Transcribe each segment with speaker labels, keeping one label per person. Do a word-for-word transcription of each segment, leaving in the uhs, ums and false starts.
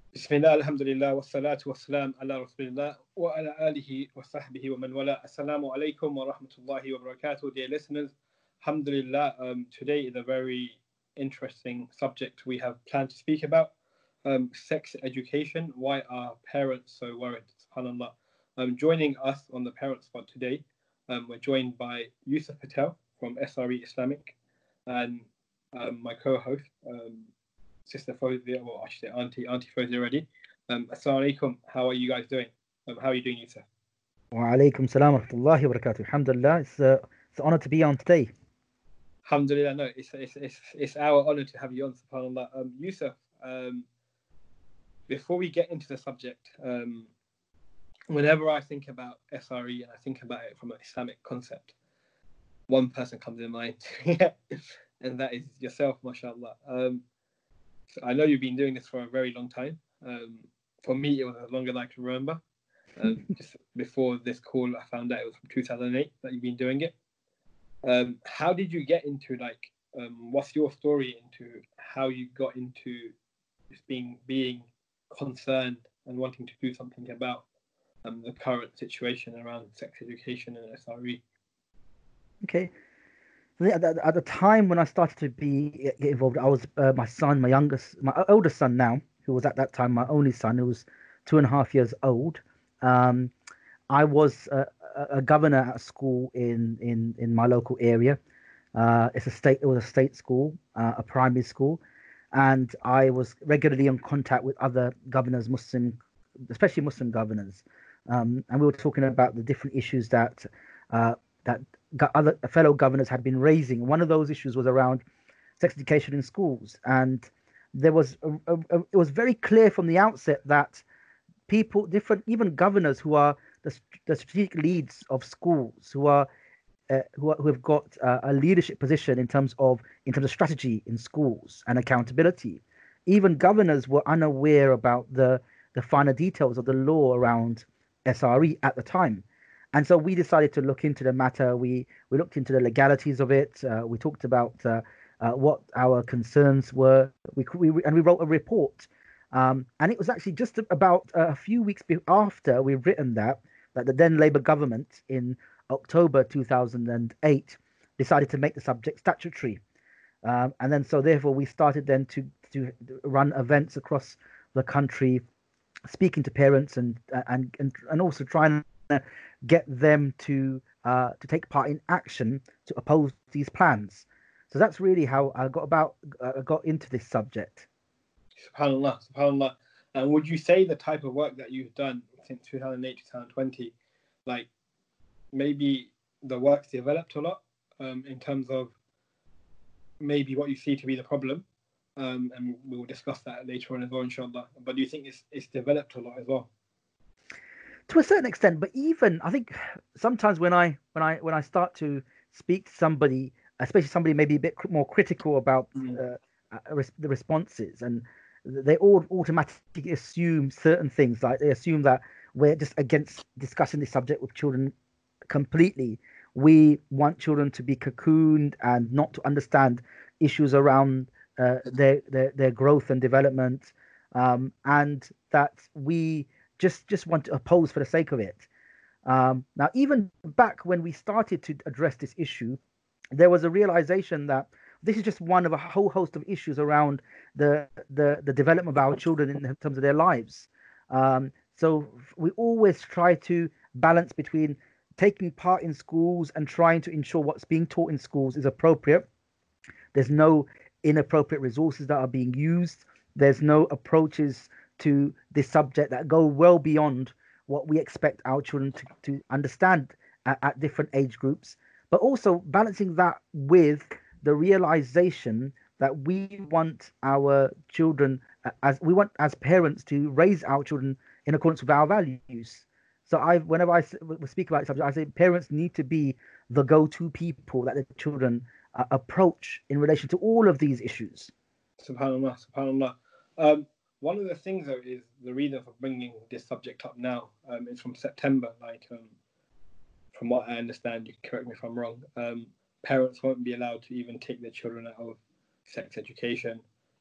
Speaker 1: بسم الله الحمد لله والصلاة والسلام على رسول الله وعلى آله وصحبه ومن والاه. Assalamu alaikum wa rahmatullahi wa barakatuh. Dear listeners, alhamdulillah, um, today is a very interesting subject we have planned to speak about. Um, sex education. Why are parents so worried? SubhanAllah. Um, joining us on the parent spot today, um, we're joined by Yusuf Patel from S R E Islamic and um, my co-host, um, Sister Fawzia, or I should say Auntie, Auntie Fawzia already. Um, Assalamu alaikum. How are you guys doing? Um, how are you doing, Yusuf?
Speaker 2: Wa alaikum salam wa rahmatullahi wa barakatuh. Alhamdulillah, it's, uh, it's an honor to be on today.
Speaker 1: Alhamdulillah, no, it's, it's, it's, it's our honor to have you on, subhanAllah. Um, Yusuf, um, before we get into the subject, um, whenever I think about S R E and I think about it from an Islamic concept, one person comes in mind, and that is yourself, mashallah. Um, so I know you've been doing this for a very long time. Um, for me, it was as long as I can remember. Um, just before this call, I found out it was from two thousand eight that you've been doing it. Um, how did you get into, like, um, what's your story into how you got into just being being concerned and wanting to do something about um, the current situation around sex education and S R E?
Speaker 2: Okay. At the, at the time when I started to be get involved, I was uh, my son, my youngest, my oldest son now, who was at that time my only son, who was two and a half years old. Um, I was uh, a, a governor at a school in in in my local area. Uh, it's a state. It was a state school, uh, a primary school, and I was regularly in contact with other governors, Muslim, especially Muslim governors, um, and we were talking about the different issues that uh, that go- other fellow governors had been raising. One of those issues was around sex education in schools, and there was a, a, a- it was very clear from the outset that people, different, even governors who are the, the strategic leads of schools, who are uh, who, are, who have got uh, a leadership position in terms of in terms of strategy in schools and accountability. Even governors were unaware about the the finer details of the law around S R E at the time. And so we decided to look into the matter. We we looked into the legalities of it. Uh, we talked about uh, uh, what our concerns were. We, we and we wrote a report. Um, and it was actually just about a few weeks be- after we've written that that the then Labour government in October two thousand eight decided to make the subject statutory. Um, and then so therefore we started then to to run events across the country, speaking to parents and and and, and also trying to get them to uh, to take part in action to oppose these plans. So that's really how I got about uh, got into this subject.
Speaker 1: Subhanallah, subhanallah. And would you say the type of work that you've done since two thousand eight to twenty twenty, like maybe the work's developed a lot um, in terms of maybe what you see to be the problem? Um, and we will discuss that later on as well, inshallah. But do you think it's it's developed a lot as well?
Speaker 2: To a certain extent, but even I think sometimes when I when I when I start to speak to somebody, especially somebody maybe a bit cr- more critical about
Speaker 1: Mm.
Speaker 2: uh, uh, res- the responses, and they all automatically assume certain things, like they assume that we're just against discussing this subject with children completely. We want children to be cocooned and not to understand issues around uh, their, their their growth and development, um, and that we just just want to oppose for the sake of it. Um, now, even back when we started to address this issue, there was a realization that this is just one of a whole host of issues around the the, the development of our children in terms of their lives. Um, so we always try to balance between taking part in schools and trying to ensure what's being taught in schools is appropriate. There's no inappropriate resources that are being used. There's no approaches to this subject that go well beyond what we expect our children to, to understand at, at different age groups, but also balancing that with the realization that we want our children uh, as we want as parents to raise our children in accordance with our values. So I, whenever I speak about this subject, I say parents need to be the go-to people that the children uh, approach in relation to all of these issues.
Speaker 1: Subhanallah, subhanallah. Um, one of the things though is the reason for bringing this subject up now um, is from September. Like, um, from what I understand, you can correct me if I'm wrong. Um, parents won't be allowed to even take their children out of sex education,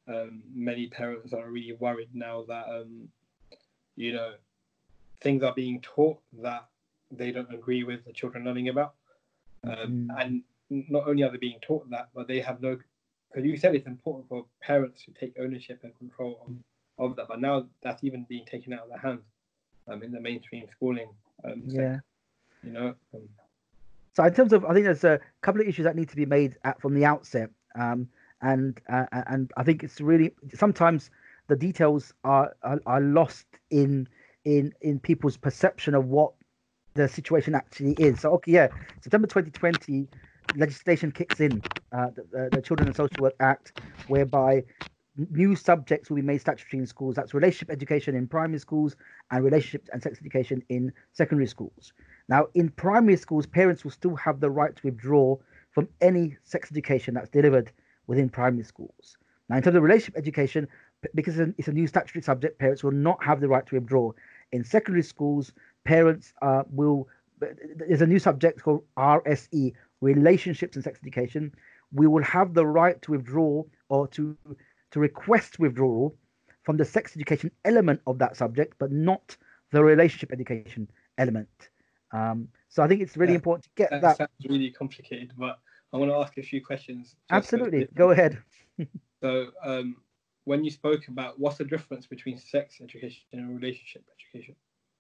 Speaker 1: um, many parents are really worried now that um, you know, things are being taught that they don't agree with the children learning about, um, mm. and not only are they being taught that, but they have no. Because you said it's important for parents to take ownership and control of, of that, but now that's even being taken out of their hands um, in the mainstream schooling um,
Speaker 2: yeah.
Speaker 1: sector, you know. Um,
Speaker 2: so in terms of, I think there's a couple of issues that need to be made at, from the outset, um, and uh, and I think it's really sometimes the details are, are are lost in in in people's perception of what the situation actually is. So okay, yeah, September twenty twenty. Legislation kicks in, uh, the, the Children and Social Work Act, whereby new subjects will be made statutory in schools. That's relationship education in primary schools and relationship and sex education in secondary schools. Now, in primary schools, parents will still have the right to withdraw from any sex education that's delivered within primary schools. Now, in terms of relationship education, because it's a new statutory subject, parents will not have the right to withdraw. In secondary schools, parents uh, will, there's a new subject called R S E, relationships and sex education. We will have the right to withdraw or to to request withdrawal from the sex education element of that subject, but not the relationship education element. Um, so I think it's really
Speaker 1: yeah,
Speaker 2: important to get
Speaker 1: that.
Speaker 2: That
Speaker 1: sounds really complicated, but I want to ask a few questions.
Speaker 2: Absolutely, go ahead.
Speaker 1: So, um, when you spoke about what's the difference between sex education and relationship education?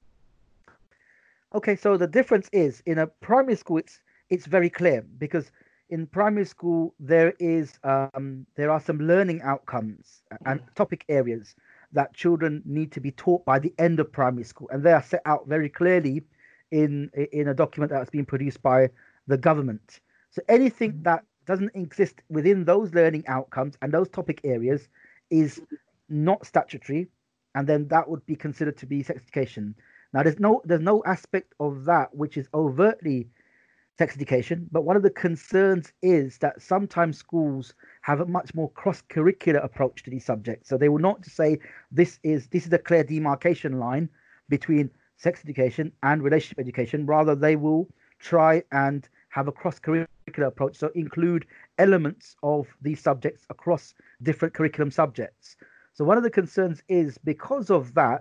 Speaker 2: Okay, so the difference is in a primary school, it's it's very clear because in primary school there is um, there are some learning outcomes and topic areas that children need to be taught by the end of primary school, and they are set out very clearly in in a document that's been produced by the government. So anything that doesn't exist within those learning outcomes and those topic areas is not statutory, and then that would be considered to be sex education. Now, there's no there's no aspect of that which is overtly sex education, but one of the concerns is that sometimes schools have a much more cross-curricular approach to these subjects. So they will not say this is this is a clear demarcation line between sex education and relationship education. Rather, they will try and have a cross-curricular approach, so include elements of these subjects across different curriculum subjects. So one of the concerns is because of that,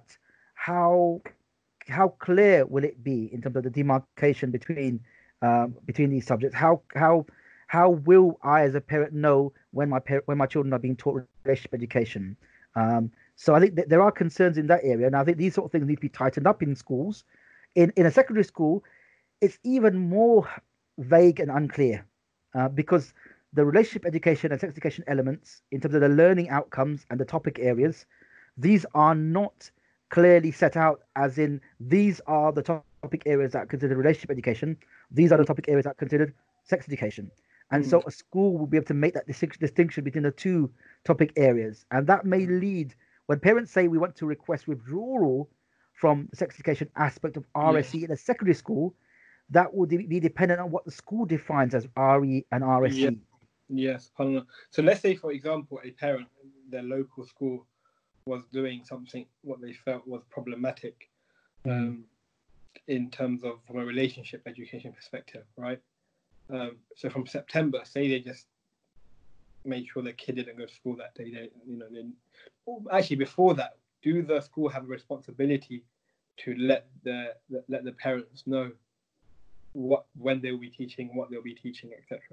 Speaker 2: how how clear will it be in terms of the demarcation between um, between these subjects? How how how will I, as a parent, know when my parent, when my children are being taught relationship education? Um, so I think that there are concerns in that area, and I think these sort of things need to be tightened up in schools. In in a secondary school, it's even more vague and unclear uh, because the relationship education and sex education elements, in terms of the learning outcomes and the topic areas, these are not clearly set out as in these are the topic areas that are considered relationship education, these are the topic areas that are considered sex education. And mm. so a school will be able to make that distinction between the two topic areas. And that may lead, when parents say we want to request withdrawal from the sex education aspect of R S E yes. in a secondary school, that would be dependent on what the school defines as R E and R S E.
Speaker 1: Yeah. Yes. So let's say, for example, a parent, their local school was doing something what they felt was problematic um, mm. in terms of from a relationship education perspective, right? Um, so from September, say they just made sure their kid didn't go to school that day. They, you know, they, actually before that, do the school have a responsibility to let the let the parents know what when they'll be teaching, what they'll be teaching, et cetera?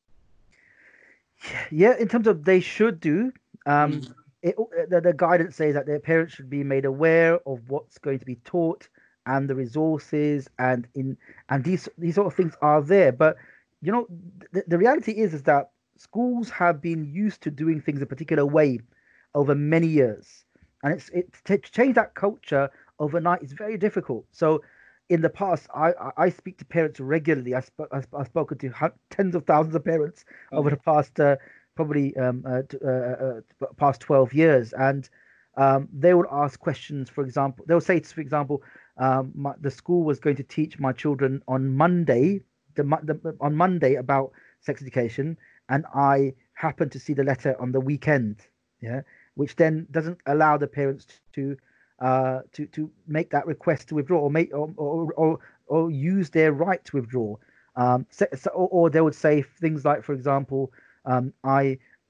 Speaker 2: Yeah, in terms of they should do. Um, mm. It, the, the guidance says that their parents should be made aware of what's going to be taught and the resources and in and these these sort of things are there. But you know, the, the reality is is that schools have been used to doing things a particular way over many years, and it's it to change that culture overnight is very difficult. So in the past, I I speak to parents regularly. I sp- I've spoken to tens of thousands of parents oh. over the past. Uh, probably um, uh, uh, uh, past twelve years, and um, they would ask questions. For example, they would say, for example, um, my, the school was going to teach my children on Monday, the, the, on Monday about sex education, and I happened to see the letter on the weekend, yeah, which then doesn't allow the parents to uh, to to make that request to withdraw or make or or or, or use their right to withdraw. Um, so, so, or, or they would say things like, for example. Um, I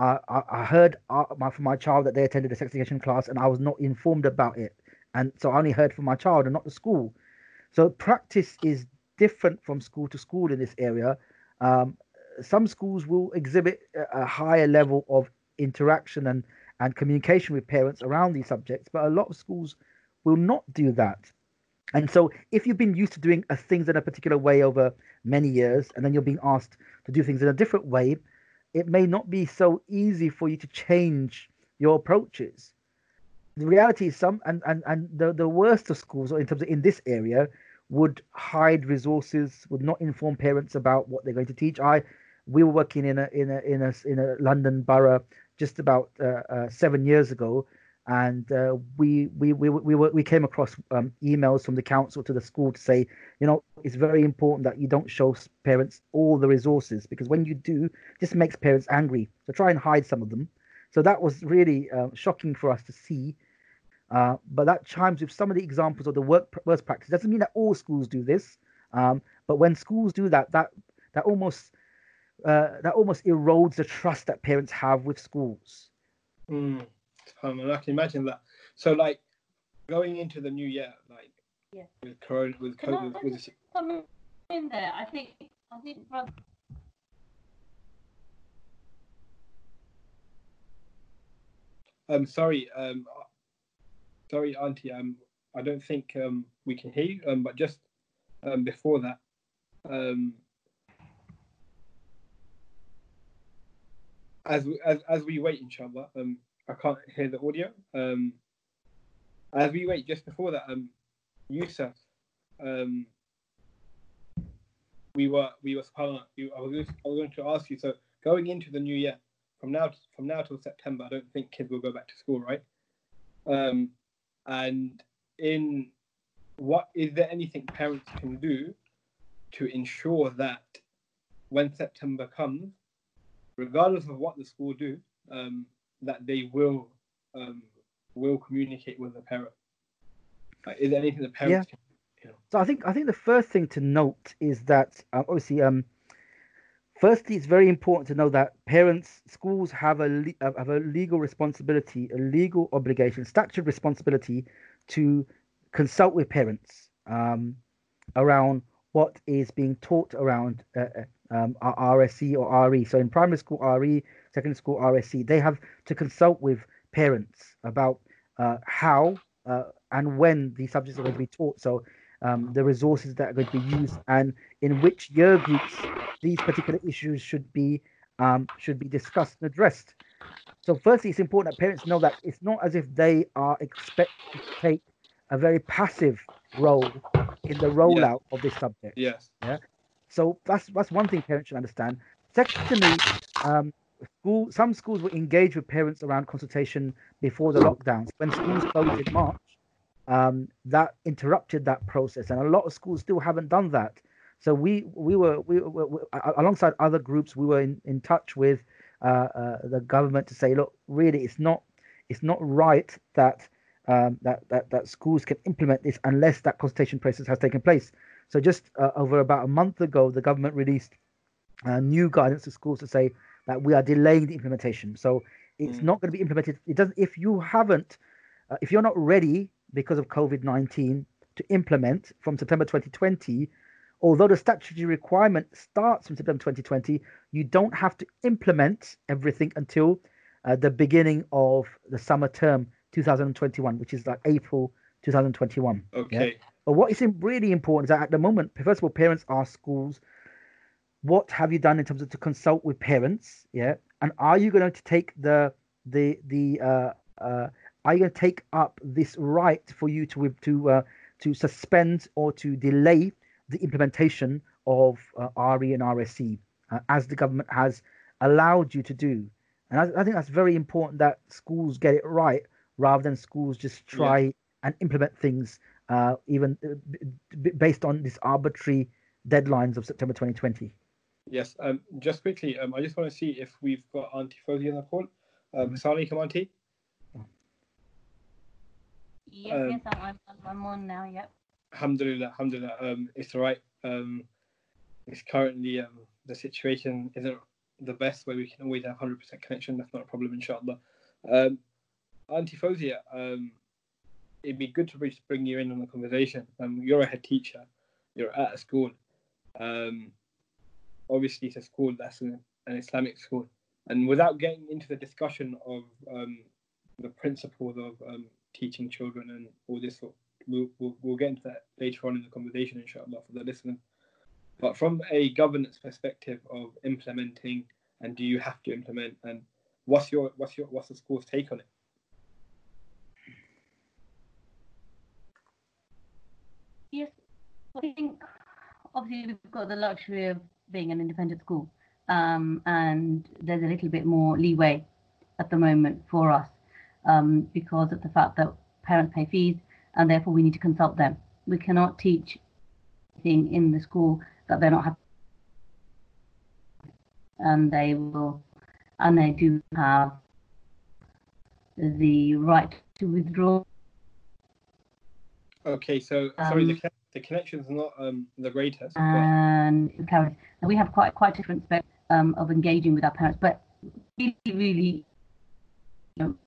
Speaker 2: I, I, I heard uh, my, from my child that they attended a sex education class, and I was not informed about it. And so I only heard from my child and not the school. So practice is different from school to school in this area. Um, some schools will exhibit a a higher level of interaction and, and communication with parents around these subjects, but a lot of schools will not do that. And so if you've been used to doing uh, things in a particular way over many years, and then you're being asked to do things in a different way, it may not be so easy for you to change your approaches. The reality is some and and, and the, the worst of schools, or in terms of in this area, would hide resources, would not inform parents about what they're going to teach. I we were working in a in a in a in a London borough just about uh, uh, seven years ago, and uh, we, we we we were, we came across um, emails from the council to the school to say, you know, it's very important that you don't show parents all the resources, because when you do, this makes parents angry. So try and hide some of them. So that was really uh, shocking for us to see. Uh, but that chimes with some of the examples of the work worst practice. Doesn't mean that all schools do this, um, but when schools do that, that that almost uh, that almost erodes the trust that parents have with schools.
Speaker 1: Mm. Um, and I can imagine that. So, like, going into the new year, like,
Speaker 3: yeah,
Speaker 1: with corona, with
Speaker 3: Can I
Speaker 1: COVID, with
Speaker 3: just come in there? I think I think brother.
Speaker 1: um, sorry, um, sorry, Auntie, um, I don't think um we can hear you. Um, but just um before that, um, as we, as as we wait, inshallah, um, I can't hear the audio. Um, as we wait, just before that, um, Yusuf, um, we were we were subhanAllah, you, I was going to, I was going to ask you. So going into the new year, from now from now till September, I don't think kids will go back to school, right? Um, and in what is there anything parents can do to ensure that when September comes, regardless of what the school do, um, that they will um, will communicate with the parent? Like, is there anything the parents
Speaker 2: Yeah.
Speaker 1: can? You know?
Speaker 2: So I think I think the first thing to note is that uh, obviously, um, firstly, it's very important to know that parents, schools have a le- have a legal responsibility, a legal obligation, statutory responsibility to consult with parents um, around what is being taught around uh, uh, um, R S C or R E. So in primary school, R E, secondary school, R S C, they have to consult with parents about uh, how uh, and when these subjects are going to be taught. So um, the resources that are going to be used, and in which year groups these particular issues should be um, should be discussed and addressed. So firstly, it's important that parents know that it's not as if they are expected to take a very passive role in the
Speaker 1: Yeah.
Speaker 2: rollout of this subject.
Speaker 1: Yes.
Speaker 2: Yeah. So that's that's one thing parents should understand. Secondly, um, school some schools will engage with parents around consultation before the lockdowns. When schools closed in March, um, that interrupted that process, and a lot of schools still haven't done that. So we we were we, were, we alongside other groups, we were in, in touch with uh, uh, the government to say, look, really, it's not it's not right that um, that that that schools can implement this unless that consultation process has taken place. So just uh, over about a month ago, the government released uh, new guidance to schools to say that we are delaying the implementation. So it's
Speaker 1: Mm.
Speaker 2: not going to be implemented. It doesn't. If you haven't, uh, if you're not ready because of COVID nineteen to implement from September twenty twenty, although the statutory requirement starts from September twenty twenty, you don't have to implement everything until uh, the beginning of the summer term two thousand twenty-one, which is like April two thousand twenty-one.
Speaker 1: Okay.
Speaker 2: Yeah? But what is really important is that at the moment, first of all, parents ask schools, what have you done in terms of to consult with parents? Yeah. And are you going to take the, the, the, uh, uh, are you going to take up this right for you to, to, uh, to suspend or to delay the implementation of uh, R E and R S C uh, as the government has allowed you to do? And I, I think that's very important that schools get it right rather than schools just try
Speaker 1: Yeah.
Speaker 2: and implement things uh, even uh, b- b- based on this arbitrary deadlines of September twenty twenty.
Speaker 1: Yes. Um, just quickly, um, I just want to see if we've got Auntie Fozia on the call. Um, Assalamu alaikum, Auntie.
Speaker 3: Yes,
Speaker 1: Um,
Speaker 3: yes, I'm, I'm I'm on now. Yep.
Speaker 1: Alhamdulillah, alhamdulillah. Um, it's all right. Um, it's currently um the situation isn't the best way we can always have one hundred percent connection. That's not a problem, inshallah. Um, Auntie Fozia, um, it'd be good to bring you in on the conversation. Um, you're a head teacher. You're at a school. Um, obviously, it's a school that's an, an Islamic school. And without getting into the discussion of um, the principles of um, teaching children and all this, we'll, we'll, we'll get into that later on in the conversation, inshallah, for the listeners. But from a governance perspective of implementing, and do you have to implement, and what's your what's your what's the school's take on it?
Speaker 3: Yes, I think obviously we've got the luxury of being an independent school, um, and there's a little bit more leeway at the moment for us um, because of the fact that parents pay fees, and therefore we need to consult them. We cannot teach anything in the school that they're not happy, and they will, and they do have the right to withdraw.
Speaker 1: Okay, so
Speaker 3: Um,
Speaker 1: sorry, the the connection's not um, the greatest.
Speaker 3: And but... we have quite quite different spec um, of engaging with our parents, but really, really, you know,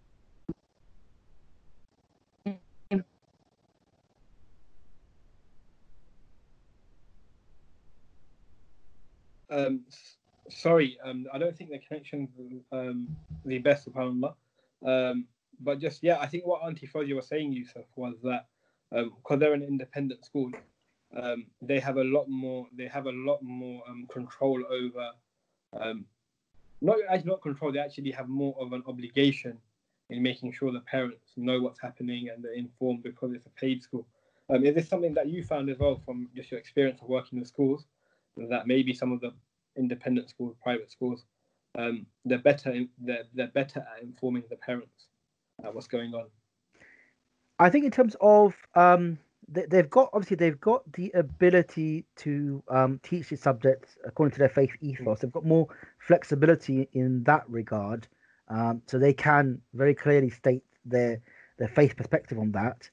Speaker 1: Um, sorry, um, I don't think the connection's um, the best, subhanAllah. Um, but just, yeah, I think what Auntie Fozia was saying, Yusuf, was that because um, they're an independent school, um, they have a lot more, they have a lot more um, control over, um, not actually not control, they actually have more of an obligation in making sure the parents know what's happening and they're informed because it's a paid school. Um, is this something that you found as well from just your experience of working in schools, that maybe some of the independent schools, private schools, um, they're better they're, they're better at informing the parents at what's going on?
Speaker 2: I think in terms of um, they, they've got obviously they've got the ability to um, teach the subjects according to their faith ethos. They've got more flexibility in that regard, um, so they can very clearly state their their faith perspective on that.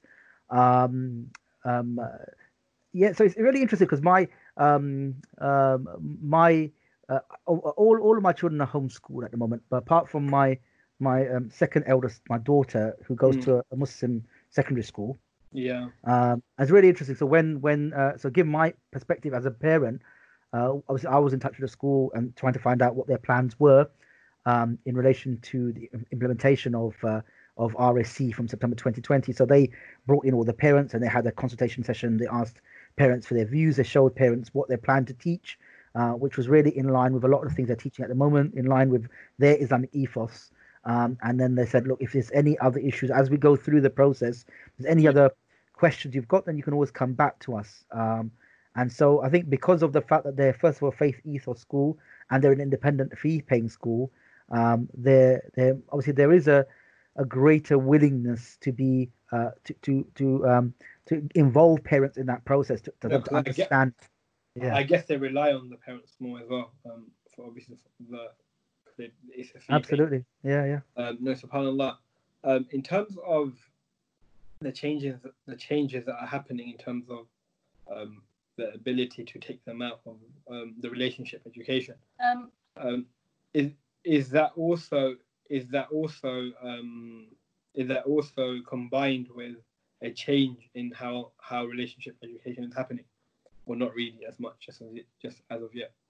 Speaker 2: Um, um, uh, yeah, so it's really interesting because my um, um, my uh, all all of my children are homeschooled at the moment, but apart from my my um, second eldest, my daughter, who goes
Speaker 1: Mm.
Speaker 2: to a, a Muslim secondary school.
Speaker 1: Yeah.
Speaker 2: Um, it's really interesting. So when when uh, so give my perspective as a parent, uh, obviously I was in touch with the school and trying to find out what their plans were um, in relation to the implementation of uh, of R S C from September twenty twenty. So they brought in all the parents and they had a consultation session. They asked parents for their views. They showed parents what they plan to teach, uh, which was really in line with a lot of the things they're teaching at the moment, in line with their Islamic ethos. Um, and then they said, look, if there's any other issues as we go through the process, if there's any other questions you've got, then you can always come back to us. Um, and so I think because of the fact that they're first of all faith ethos school and they're an independent fee paying school, um, there, there obviously there is a, a greater willingness to be uh, to to to um, to involve parents in that process to, to,
Speaker 1: No,
Speaker 2: to
Speaker 1: I get-
Speaker 2: understand. Yeah,
Speaker 1: I guess they rely on the parents more as well, um, for obviously the, the it's a fee paying.
Speaker 2: absolutely. Yeah, yeah.
Speaker 1: Um, no, subhanallah. Um, in terms of the changes, the changes that are happening in terms of um, the ability to take them out of um, the relationship education,
Speaker 3: um,
Speaker 1: um, is is that also is that also um, is that also combined with a change in how how relationship education is happening, or not really as much, just as it, just as of yet?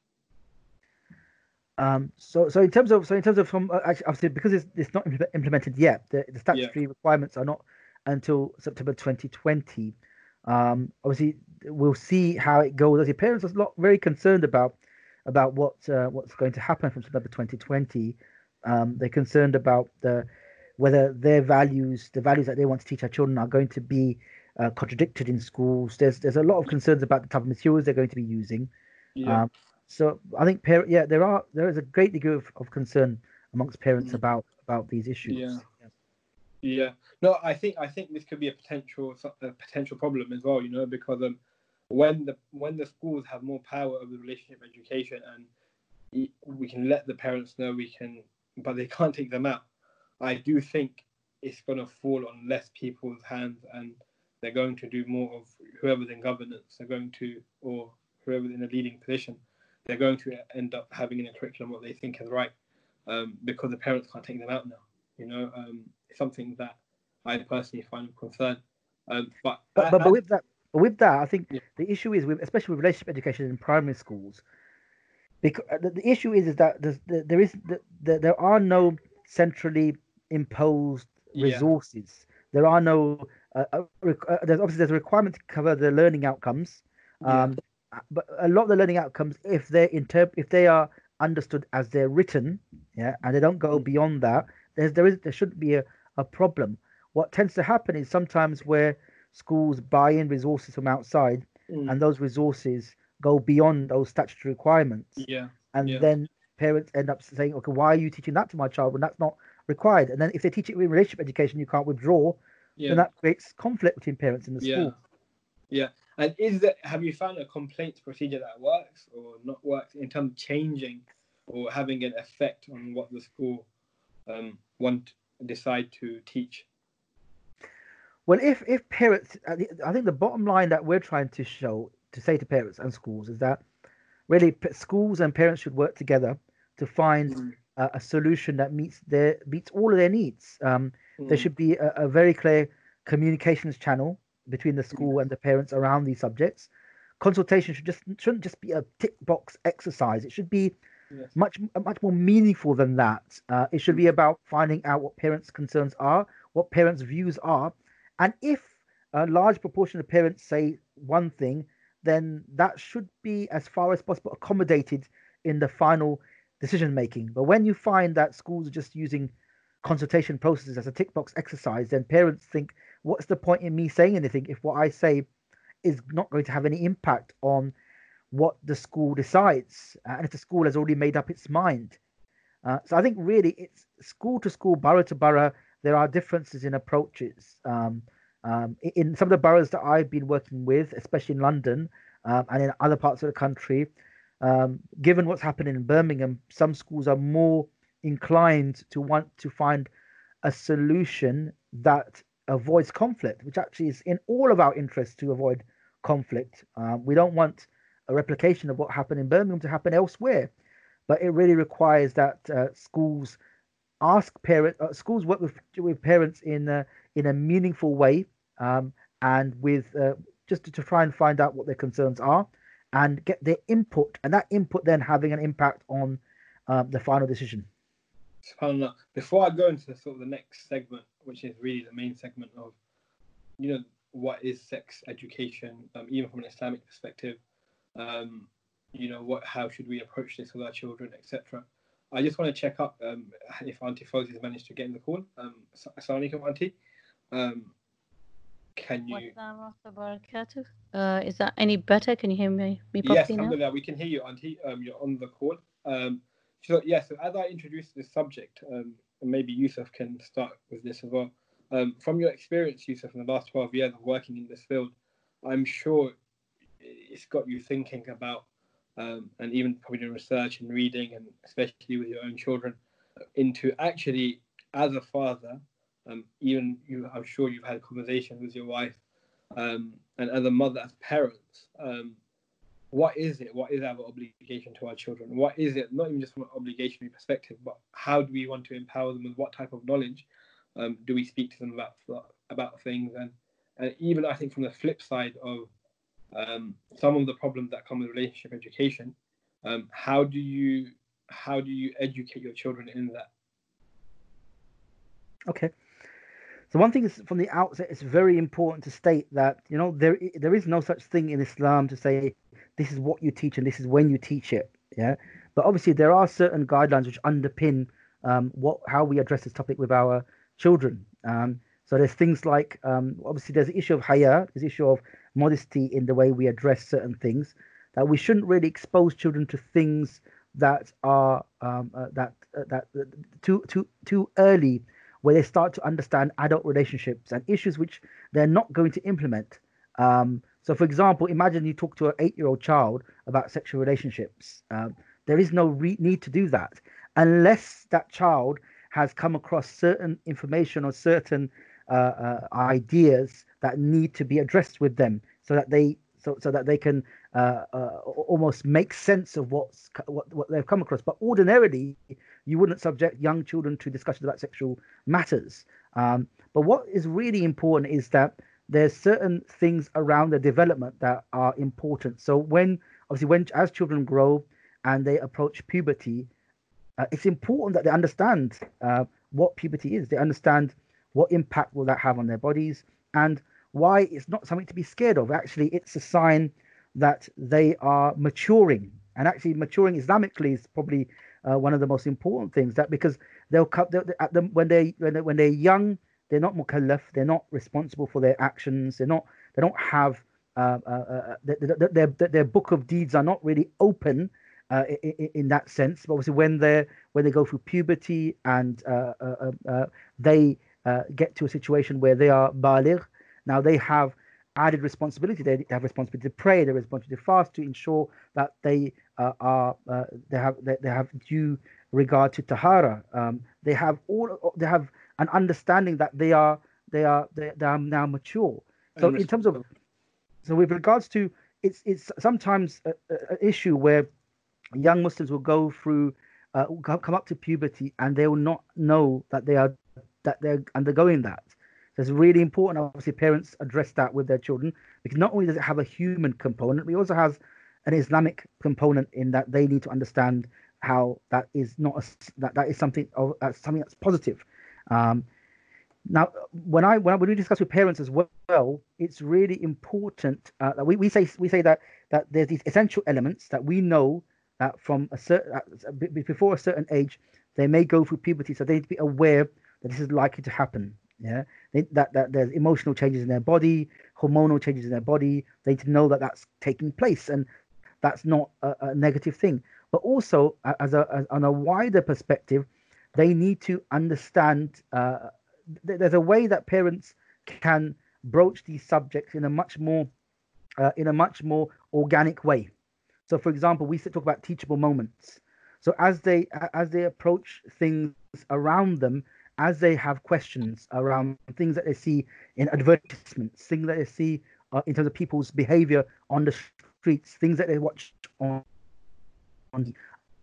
Speaker 2: Um, so, so in terms of, so in terms of from uh, actually, obviously, because it's, it's not impl- implemented yet, the, the statutory requirements are not until September twenty twenty. Um, obviously, we'll see how it goes. As your parents are a lot very concerned about about what uh, what's going to happen from September twenty twenty. Um, they're concerned about the whether their values, the values that they want to teach our children, are going to be uh, contradicted in schools. There's there's a lot of concerns about the type of materials they're going to be using.
Speaker 1: Yeah.
Speaker 2: Um, so I think, par- yeah, there are there is a great degree of, of concern amongst parents
Speaker 1: Mm.
Speaker 2: about about these issues.
Speaker 1: Yeah. Yeah, no, I think I think this could be a potential a potential problem as well. You know, because um, when the when the schools have more power over the relationship education, and we can let the parents know, we can, but they can't take them out. I do think it's going to fall on less people's hands, and they're going to do more of whoever's in governance. They're going to, or whoever's in a leading position. they're going to end up having in a curriculum what they think is right, um, because the parents can't take them out now. You know, um, it's something that I personally find a concern. Um, but
Speaker 2: But,
Speaker 1: I,
Speaker 2: but,
Speaker 1: I,
Speaker 2: but with that, but with that, I think
Speaker 1: yeah,
Speaker 2: the issue is with, especially with relationship education in primary schools, because the, the issue is is that there's, there there is the, the, there are no centrally imposed
Speaker 1: yeah,
Speaker 2: resources. There are no uh, uh, req- uh, there's obviously there's a requirement to cover the learning outcomes,
Speaker 1: yeah,
Speaker 2: um, uh, but a lot of the learning outcomes, if they're interp- if they are understood as they're written, yeah, and they don't go
Speaker 1: mm,
Speaker 2: beyond that, there's there is there shouldn't be a, a problem. What tends to happen is sometimes where schools buy in resources from outside,
Speaker 1: mm,
Speaker 2: and those resources go beyond those statutory requirements,
Speaker 1: yeah,
Speaker 2: and
Speaker 1: yeah,
Speaker 2: then parents end up saying, okay, why are you teaching that to my child when that's not required? And then if they teach it in relationship education, you can't withdraw, then
Speaker 1: yeah,
Speaker 2: that creates conflict between parents in the
Speaker 1: yeah,
Speaker 2: school.
Speaker 1: yeah. And is that have you found a complaints procedure that works or not works in terms of changing or having an effect on what the school um, want decide to teach?
Speaker 2: Well, if if parents, I thi- I think the bottom line that we're trying to show to say to parents and schools is that really p- schools and parents should work together to find
Speaker 1: Mm,
Speaker 2: a, a solution that meets their meets all of their needs. Um, there
Speaker 1: mm,
Speaker 2: should be a, a very clear communications channel between the
Speaker 1: mm,
Speaker 2: school and the parents around these subjects. Consultation should just shouldn't just be a tick box exercise. It should be
Speaker 1: yes.
Speaker 2: much much more meaningful than that. Uh, it should
Speaker 1: Mm,
Speaker 2: be about finding out what parents' concerns are, what parents' views are, and if a large proportion of parents say one thing, then that should be as far as possible accommodated in the final decision making. But when you find that schools are just using consultation processes as a tick box exercise, then parents think, what's the point in me saying anything if what I say is not going to have any impact on what the school decides, uh, and if the school has already made up its mind. Uh, so I think really it's school to school, borough to borough. There are differences in approaches. Um, um, i- in some of the boroughs that I've been working with, especially in London um, and in other parts of the country, um, given what's happening in Birmingham, some schools are more inclined to want to find a solution that avoids conflict, which actually is in all of our interests to avoid conflict. Um, we don't want a replication of what happened in Birmingham to happen elsewhere, but it really requires that uh, schools ask parents, uh, schools work with with parents in a, in a meaningful way, um, and with uh, just to, to try and find out what their concerns are, and get their input, and that input then having an impact on um, the final decision.
Speaker 1: SubhanAllah. Before I go into the, sort of the next segment, which is really the main segment of, you know, what is sex education, um, even from an Islamic perspective, um, you know, what, how should we approach this with our children, et cetera. I just want to check up um, if Auntie Fawzi has managed to get in the call. Um, Assalamu alaikum, Auntie. Um, can you?
Speaker 4: Uh, is that any better? Can you hear me, me
Speaker 1: Yes,
Speaker 4: properly now?
Speaker 1: alhamdulillah, we can hear you, Auntie. Um, you're on the call. Um, so, yeah, so as I introduce this subject, um, and maybe Yusuf can start with this as well. Um, from your experience, Yusuf, in the last twelve years of working in this field, I'm sure it's got you thinking about, um, and even probably doing research and reading, and especially with your own children, into actually, as a father, um, even you, I'm sure you've had a conversation with your wife, um, and as a mother, as parents, um, what is it? What is our obligation to our children? What is it? Not even just from an obligatory perspective, but how do we want to empower them with what type of knowledge? Um, do we speak to them about about things? And and even I think from the flip side of um, some of the problems that come with relationship education, um, how do you how do you educate your children in that?
Speaker 2: Okay. So one thing is from the outset, it's very important to state that you know there there is no such thing in Islam to say this is what you teach and this is when you teach it. Yeah, but obviously there are certain guidelines which underpin um, what how we address this topic with our children. Um, so there's things like um, obviously there's the issue of haya, there's the issue of modesty in the way we address certain things. That we shouldn't really expose children to things that are um, uh, that uh, that uh, too too too early, where they start to understand adult relationships and issues which they're not going to implement. Um, so, for example, imagine you talk to an eight-year-old child about sexual relationships. Um, there is no re- need to do that unless that child has come across certain information or certain uh, uh, ideas that need to be addressed with them, so that they so so that they can uh, uh, almost make sense of what's what what they've come across. But ordinarily, you wouldn't subject young children to discussions about sexual matters. Um, but what is really important is that there's certain things around the development that are important. So when obviously when as children grow and they approach puberty, uh, it's important that they understand uh, what puberty is. They understand what impact will that have on their bodies, and why it's not something to be scared of. Actually, it's a sign that they are maturing. And actually, maturing Islamically is probably uh, one of the most important things. That because they'll come at them when they when they when they're young, they're not mukallaf. They're not responsible for their actions. They're not. They don't have uh, uh, uh, their, their their book of deeds are not really open uh, in, in that sense. But obviously, when they when they go through puberty and uh, uh, uh, they uh, get to a situation where they are baligh, now they have added responsibility. They have responsibility to pray. They have responsibility to fast, to ensure that they uh, are uh, they have they, they have due regard to tahara. Um, they have all they have an understanding that they are they are they, they are now mature. So in terms of so with regards to it's it's sometimes an issue where young Muslims will go through uh, come up to puberty and they will not know that they are that they're undergoing that. So it's really important, obviously, parents address that with their children, because not only does it have a human component, but it also has an Islamic component in that they need to understand how that is not a, that that is something of that's something that's positive. Um, now, when I when, I, when we discuss with parents as well, it's really important uh, that we, we say we say that that there's these essential elements that we know that from a certain uh, before a certain age they may go through puberty, so they need to be aware that this is likely to happen. Yeah, they, that that there's emotional changes in their body, hormonal changes in their body. They need to know that that's taking place, and that's not a, a negative thing. But also, as a as, on a wider perspective, they need to understand. Uh, th- there's a way that parents can broach these subjects in a much more uh, in a much more organic way. So, for example, we talk about teachable moments. So as they as they approach things around them, as they have questions around things that they see in advertisements, things that they see uh, in terms of people's behavior on the streets, things that they watch on, on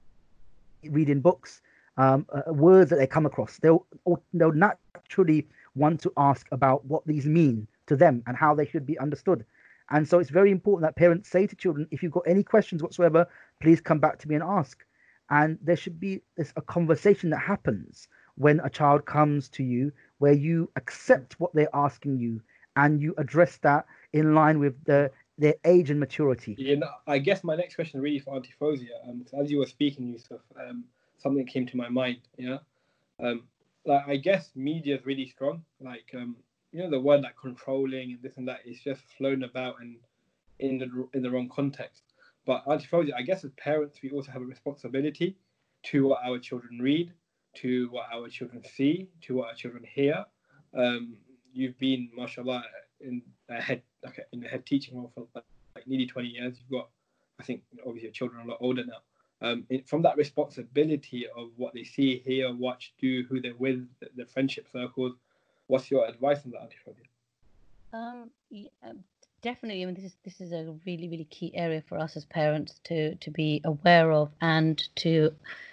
Speaker 2: reading books, um, uh, words that they come across, they'll, they'll naturally want to ask about what these mean to them and how they should be understood. And so it's very important that parents say to children, if you've got any questions whatsoever, please come back to me and ask. And there should be this, a conversation that happens when a child comes to you, where you accept what they're asking you and you address that in line with the their age and maturity.
Speaker 1: Yeah, no, I guess my next question really for Auntie Fawzia, um, as you were speaking, Yusuf, um, something came to my mind. Yeah, um, like I guess media is really strong. Like um, you know, the word like controlling and this and that is just flown about and in the in the wrong context. But Auntie Fawzia, I guess as parents, we also have a responsibility to what our children read, to what our children see, to what our children hear. Um, you've been, mashallah, in a head like in the head teaching role for like, like nearly twenty years. You've got, I think, obviously your children are a lot older now. Um, it, from that responsibility of what they see, hear, watch, do, who they're with, the, the friendship circles, what's your advice on that, Auntie Fawzia?
Speaker 4: Um, yeah, definitely. I mean, this is this is a really really key area for us as parents to to be aware of and to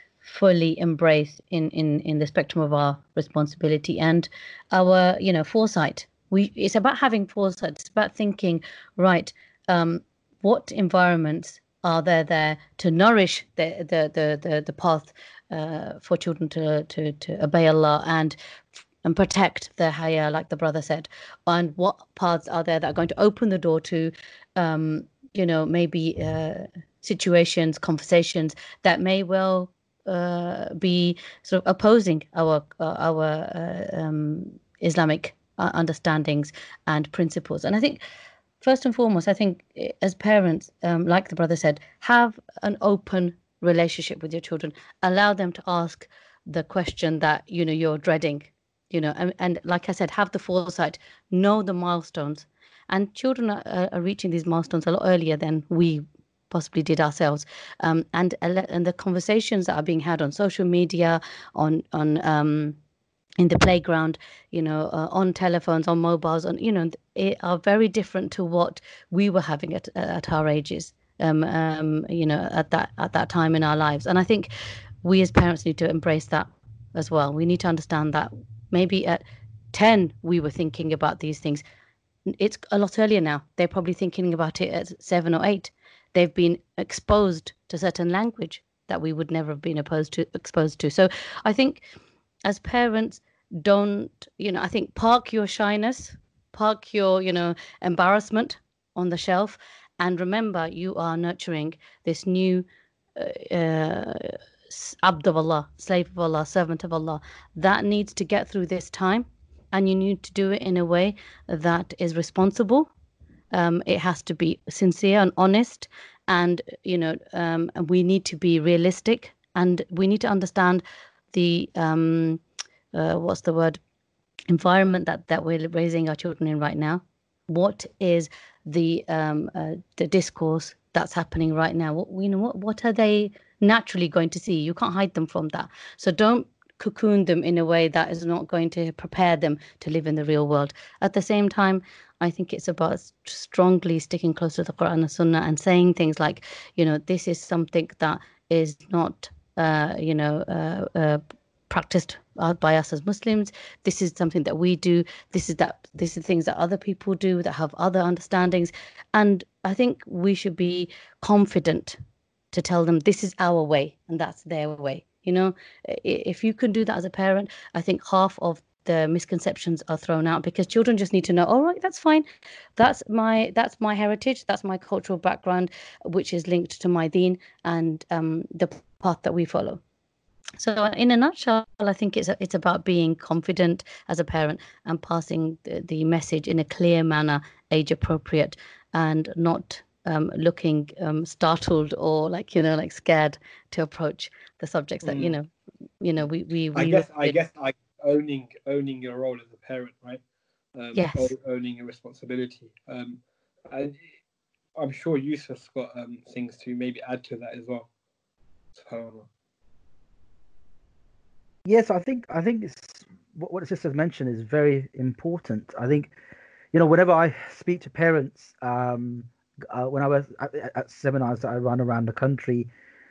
Speaker 4: fully embrace in in in the spectrum of our responsibility and our you know foresight. We it's about having foresight. It's about thinking, right, um what environments are there there to nourish the the the the, the path uh, for children to to to obey Allah and and protect their haya, like the brother said, and what paths are there that are going to open the door to um you know maybe uh, situations, conversations that may well uh, be sort of opposing our uh, our uh, um, Islamic uh, understandings and principles. And I think first and foremost, I think as parents, um, like the brother said, have an open relationship with your children. Allow them to ask the question that you know you're dreading, you know, and, and like I said, have the foresight, know the milestones, and children are, are reaching these milestones a lot earlier than we possibly did ourselves, um, and and the conversations that are being had on social media, on on um, in the playground, you know, uh, on telephones, on mobiles, on, you know, it are very different to what we were having at at our ages, um, um, you know, at that at that time in our lives. And I think we as parents need to embrace that as well. We need to understand that maybe at ten we were thinking about these things. It's a lot earlier now. They're probably thinking about it at seven or eight. They've been exposed to certain language that we would never have been opposed to exposed to. So I think as parents, don't, you know, I think park your shyness, park your, you know, embarrassment on the shelf, and remember you are nurturing this new uh, uh, abd of Allah, slave of Allah, servant of Allah, that needs to get through this time, and you need to do it in a way that is responsible. Um, it has to be sincere and honest, and you know, um, we need to be realistic, and we need to understand the um, uh, what's the word, environment that that we're raising our children in right now. What is the um, uh, the discourse that's happening right now? What, you know, what what are they naturally going to see? You can't hide them from that. So don't cocoon them in a way that is not going to prepare them to live in the real world. At the same time, I think it's about strongly sticking close to the Quran and Sunnah and saying things like, you know, this is something that is not, uh, you know, uh, uh, practiced by us as Muslims. This is something that we do. This is that. This is things that other people do that have other understandings, and I think we should be confident to tell them this is our way and that's their way. You know, if you can do that as a parent, I think half of the misconceptions are thrown out, because children just need to know, all right, that's fine. That's my that's my heritage. That's my cultural background, which is linked to my deen and um, the path that we follow. So in a nutshell, I think it's it's about being confident as a parent and passing the, the message in a clear manner, age appropriate, and not um, looking um, startled or like, you know, like scared to approach the subjects that, mm. you know, you know, we, we, we
Speaker 1: I guess, I guess I owning, owning your role as a parent, right? Um,
Speaker 4: yes.
Speaker 1: Owning your responsibility. Um, and I'm sure Yusuf's got um, things to maybe add to that as well. So,
Speaker 2: yes, I think I think it's what, what the sisters mentioned is very important. I think, you know, whenever I speak to parents, um, uh, when I was at, at seminars that I run around the country,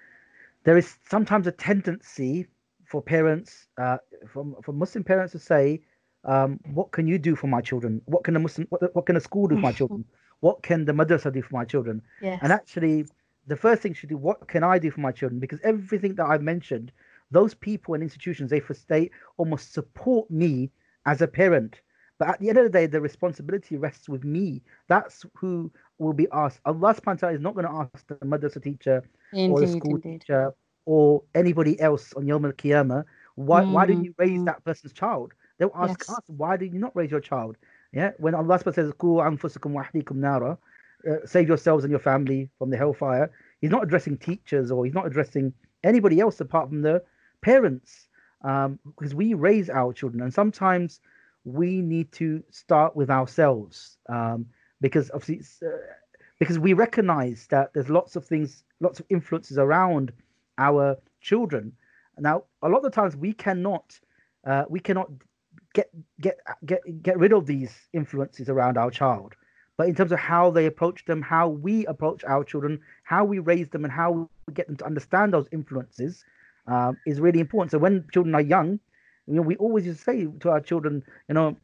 Speaker 2: there is sometimes a tendency for parents, uh, from for Muslim parents, to say, um, "What can you do for my children? What can a Muslim, what, what can a school do for my children? What can the madrasa do for my children?"
Speaker 4: Yes.
Speaker 2: And actually, the first thing you should do, what can I do for my children? Because everything that I've mentioned, those people and institutions, they they almost support me as a parent. But at the end of the day, the responsibility rests with me. That's who will be asked. Allah subhanahu wa ta'ala is not going to ask the madrasa teacher
Speaker 4: Indeed,
Speaker 2: or the school
Speaker 4: indeed.
Speaker 2: teacher or anybody else on Yawm al-Qiyamah, why,
Speaker 4: mm,
Speaker 2: why didn't you raise
Speaker 4: mm.
Speaker 2: that person's child? They'll ask
Speaker 4: Yes.
Speaker 2: us, why did you not raise your child? Yeah, when Allah subhanahu wa ta'ala says, Qu anfusakum wa ahlikum nara, uh, save yourselves and your family from the hellfire, he's not addressing teachers or he's not addressing anybody else apart from the parents, um, because we raise our children, and sometimes we need to start with ourselves, um, because obviously it's, uh, because we recognize that there's lots of things, lots of influences around our children. Now, a lot of the times we cannot, uh, we cannot get get get get rid of these influences around our child, but in terms of how they approach them, how we approach our children, how we raise them, and how we get them to understand those influences, um, is really important. So when children are young, you know, we always used to say to our children, you know,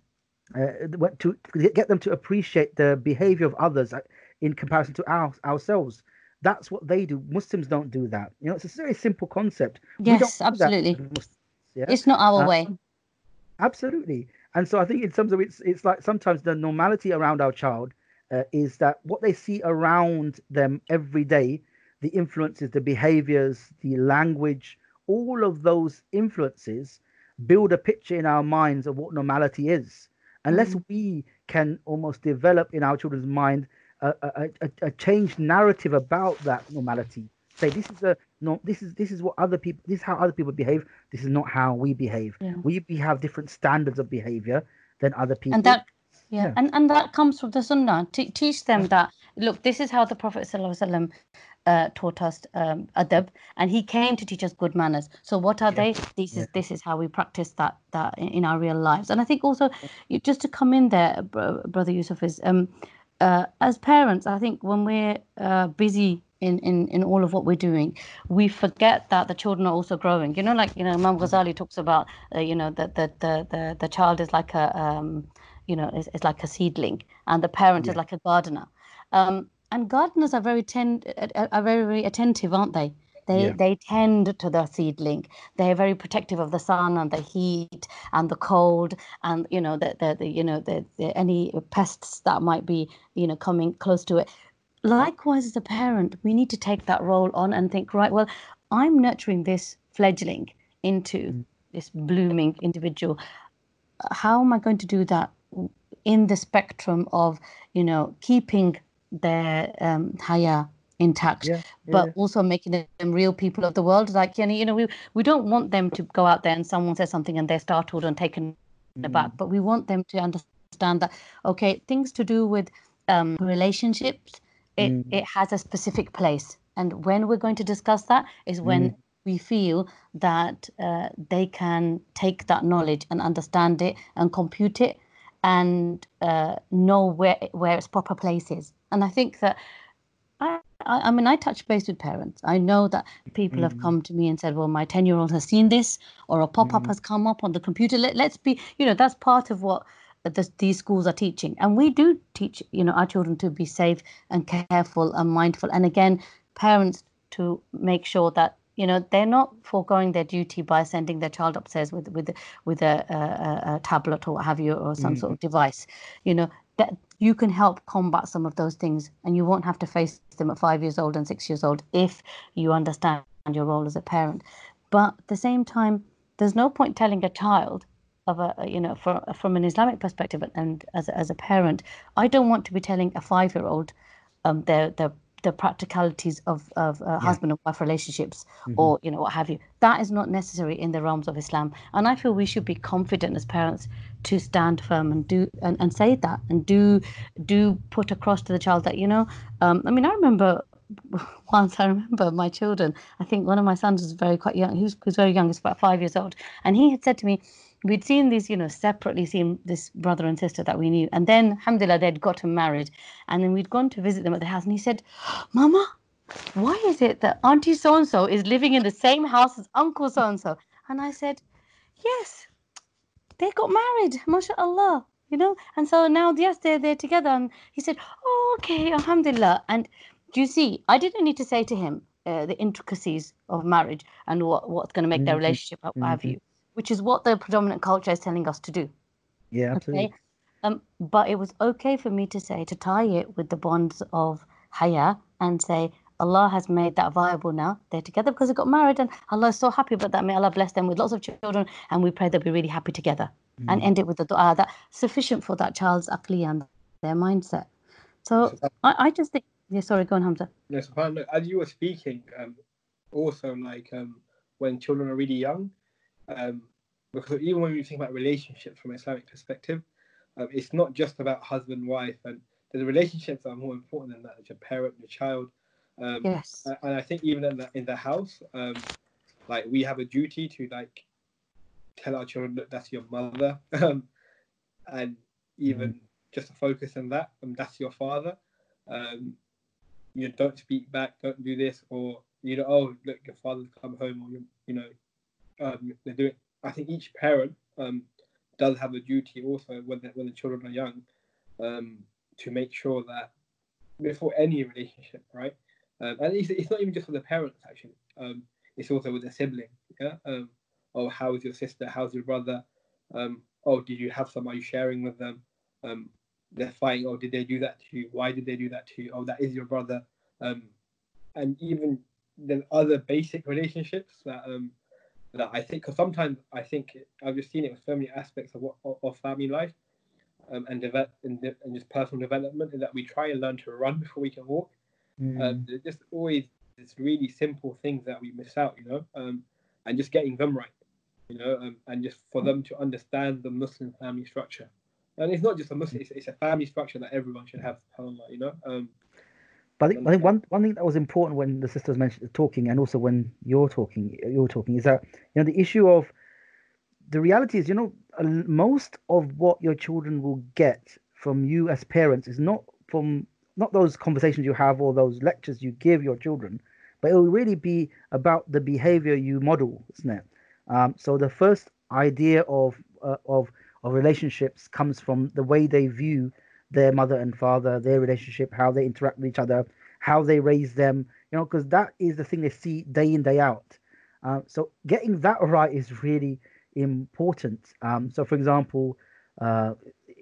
Speaker 2: uh, to get them to appreciate the behavior of others in comparison to our, ourselves. That's what they do. Muslims don't do that. You know, it's a very simple concept.
Speaker 4: Yes, absolutely.
Speaker 2: Muslims, yeah?
Speaker 4: It's not our
Speaker 2: uh,
Speaker 4: way.
Speaker 2: Absolutely. And so I think in terms of it's it's like sometimes the normality around our child uh, is that what they see around them every day, the influences, the behaviors, the language, all of those influences build a picture in our minds of what normality is. Unless mm. we can almost develop in our children's mind a, a, a, a changed narrative about that normality. Say this is a no, this is this is what other people, this is how other people behave. This is not how we behave.
Speaker 4: Yeah.
Speaker 2: We, we have different standards of behavior than other people.
Speaker 4: And that yeah, yeah. And, and that comes from the Sunnah. Te- teach them that, look, this is how the Prophet ﷺ uh, taught us um, adab, and he came to teach us good manners. So what are
Speaker 2: Yeah.
Speaker 4: they? This
Speaker 2: Yeah.
Speaker 4: is this is how we practice that that in, in our real lives. And I think also, you, just to come in there, bro, brother Yusuf, is um, uh, as parents, I think when we're uh, busy in, in, in all of what we're doing, we forget that the children are also growing. You know, like, you know, Imam Ghazali talks about, uh, you know, that the, the, the, the child is like a, um, you know, is, is like a seedling, and the parent
Speaker 2: Yeah.
Speaker 4: is like a gardener. Um, and gardeners are very tend, are very, very attentive, aren't they? They,
Speaker 2: Yeah.
Speaker 4: they tend to the seedling. They're very protective of the sun and the heat and the cold, and you know the, the, the you know the, the any pests that might be, you know, coming close to it. Likewise, as a parent, we need to take that role on and think, right, well, I'm nurturing this fledgling into
Speaker 2: Mm.
Speaker 4: this blooming individual. How am I going to do that in the spectrum of, you know, keeping their um, haya intact,
Speaker 2: Yeah.
Speaker 4: but
Speaker 2: Yeah.
Speaker 4: also making them real people of the world? Like, you know, you know, we we don't want them to go out there and someone says something and they're startled and taken aback,
Speaker 2: Mm.
Speaker 4: but we want them to understand that, okay, things to do with um, relationships, it
Speaker 2: Mm.
Speaker 4: it has a specific place, and when we're going to discuss that is when
Speaker 2: Mm.
Speaker 4: we feel that uh, they can take that knowledge and understand it and compute it and uh, know where where its proper place is. And I think that I, I, I mean, I touch base with parents. I know that people have
Speaker 2: Mm.
Speaker 4: come to me and said, well, my ten-year-old has seen this, or a pop-up
Speaker 2: Mm.
Speaker 4: has come up on the computer. Let, let's be, you know, that's part of what the, these schools are teaching. And we do teach, you know, our children to be safe and careful and mindful. And again, parents to make sure that, you know, they're not foregoing their duty by sending their child upstairs with with with a, a, a tablet or what have you, or some sort
Speaker 2: Mm.
Speaker 4: of device. You know, that you can help combat some of those things, and you won't have to face them at five years old and six years old if you understand your role as a parent. But at the same time, there's no point telling a child of a, you know, for, from an Islamic perspective, and as a, as a parent, I don't want to be telling a five-year-old um, their their the practicalities of of uh,
Speaker 2: Yeah.
Speaker 4: husband and wife relationships,
Speaker 2: Mhm.
Speaker 4: or you know, what have you. That is not necessary in the realms of Islam, and I feel we should be confident as parents to stand firm and do and, and say that, and do do put across to the child that, you know, um, I mean, I remember once, I remember my children, I think one of my sons was very quite young, he was, he was very young, he was about five years old, and he had said to me, we'd seen these, you know, separately seen this brother and sister that we knew, and then alhamdulillah they'd gotten married, and then we'd gone to visit them at the house, and he said, Mama, why is it that Auntie so and so is living in the same house as Uncle so and so? And I said, yes, they got married, mashallah, you know, and so now, yes, they're they're together. And he said, oh, okay, alhamdulillah. And do you see, I didn't need to say to him uh, the intricacies of marriage and what what's going to make their
Speaker 2: Mhm.
Speaker 4: relationship, what have
Speaker 2: Mhm.
Speaker 4: you, which is what the predominant culture is telling us to do.
Speaker 2: Yeah.
Speaker 4: Okay.
Speaker 2: Absolutely.
Speaker 4: Um, but it was okay for me to say, to tie it with the bonds of haya and say, Allah has made that viable now. They're together because they got married, and Allah is so happy about that. May Allah bless them with lots of children, and we pray they'll be really happy together. And
Speaker 2: Mm.
Speaker 4: end it with the dua that sufficient for that child's aqli and their mindset. So
Speaker 1: So,
Speaker 4: I, I just think, yeah, sorry, go on, Hamza.
Speaker 1: no, subhanAllah, as you were speaking, um, also like um, when children are really young, um, because even when we think about relationships from an Islamic perspective, um, it's not just about husband, wife, and the relationships are more important than that. It's your parent, your child, um,
Speaker 4: Yes.
Speaker 1: and I think even in the in the house, um, like we have a duty to like tell our children that that's your mother, um, and even
Speaker 2: Mm.
Speaker 1: just to focus on that, um, that's your father. Um, you know, don't speak back, don't do this, or you know, oh look, your father's come home, or you, you know, um, they're doing. I think each parent um, does have a duty also when the, when the children are young, um, to make sure that before any relationship, right? Um, and it's, it's not even just with the parents actually. Um, it's also with the sibling. Yeah. Um, oh, how's your sister? How's your brother? Um, oh, did you have some? Are you sharing with them? Um, they're fighting. Oh, did they do that to you? Why did they do that to you? Oh, that is your brother. Um, and even the other basic relationships that um, that I think, because sometimes I think I've just seen it with so many aspects of what of family life, um, and develop and, de- and just personal development, is that we try and learn to run before we can walk. Um,
Speaker 2: Mm.
Speaker 1: there's just always these really simple things that we miss out, you know, um, and just getting them right, you know, um, and just for them to understand the Muslim family structure. And it's not just a Muslim; it's, it's a family structure that everyone should have. SubhanAllah, you know. Um,
Speaker 2: But I think, I think one one thing that was important when the sisters mentioned talking, and also when you're talking, you're talking, is that you know the issue of the reality is, you know, uh, most of what your children will get from you as parents is not from not those conversations you have or those lectures you give your children, but it will really be about the behavior you model, isn't it? Um, so the first idea of uh, of of relationships comes from the way they view their mother and father, their relationship, how they interact with each other, how they raise them, you know, because that is the thing they see day in, day out. Uh, so getting that right is really important. Um, so, for example, uh,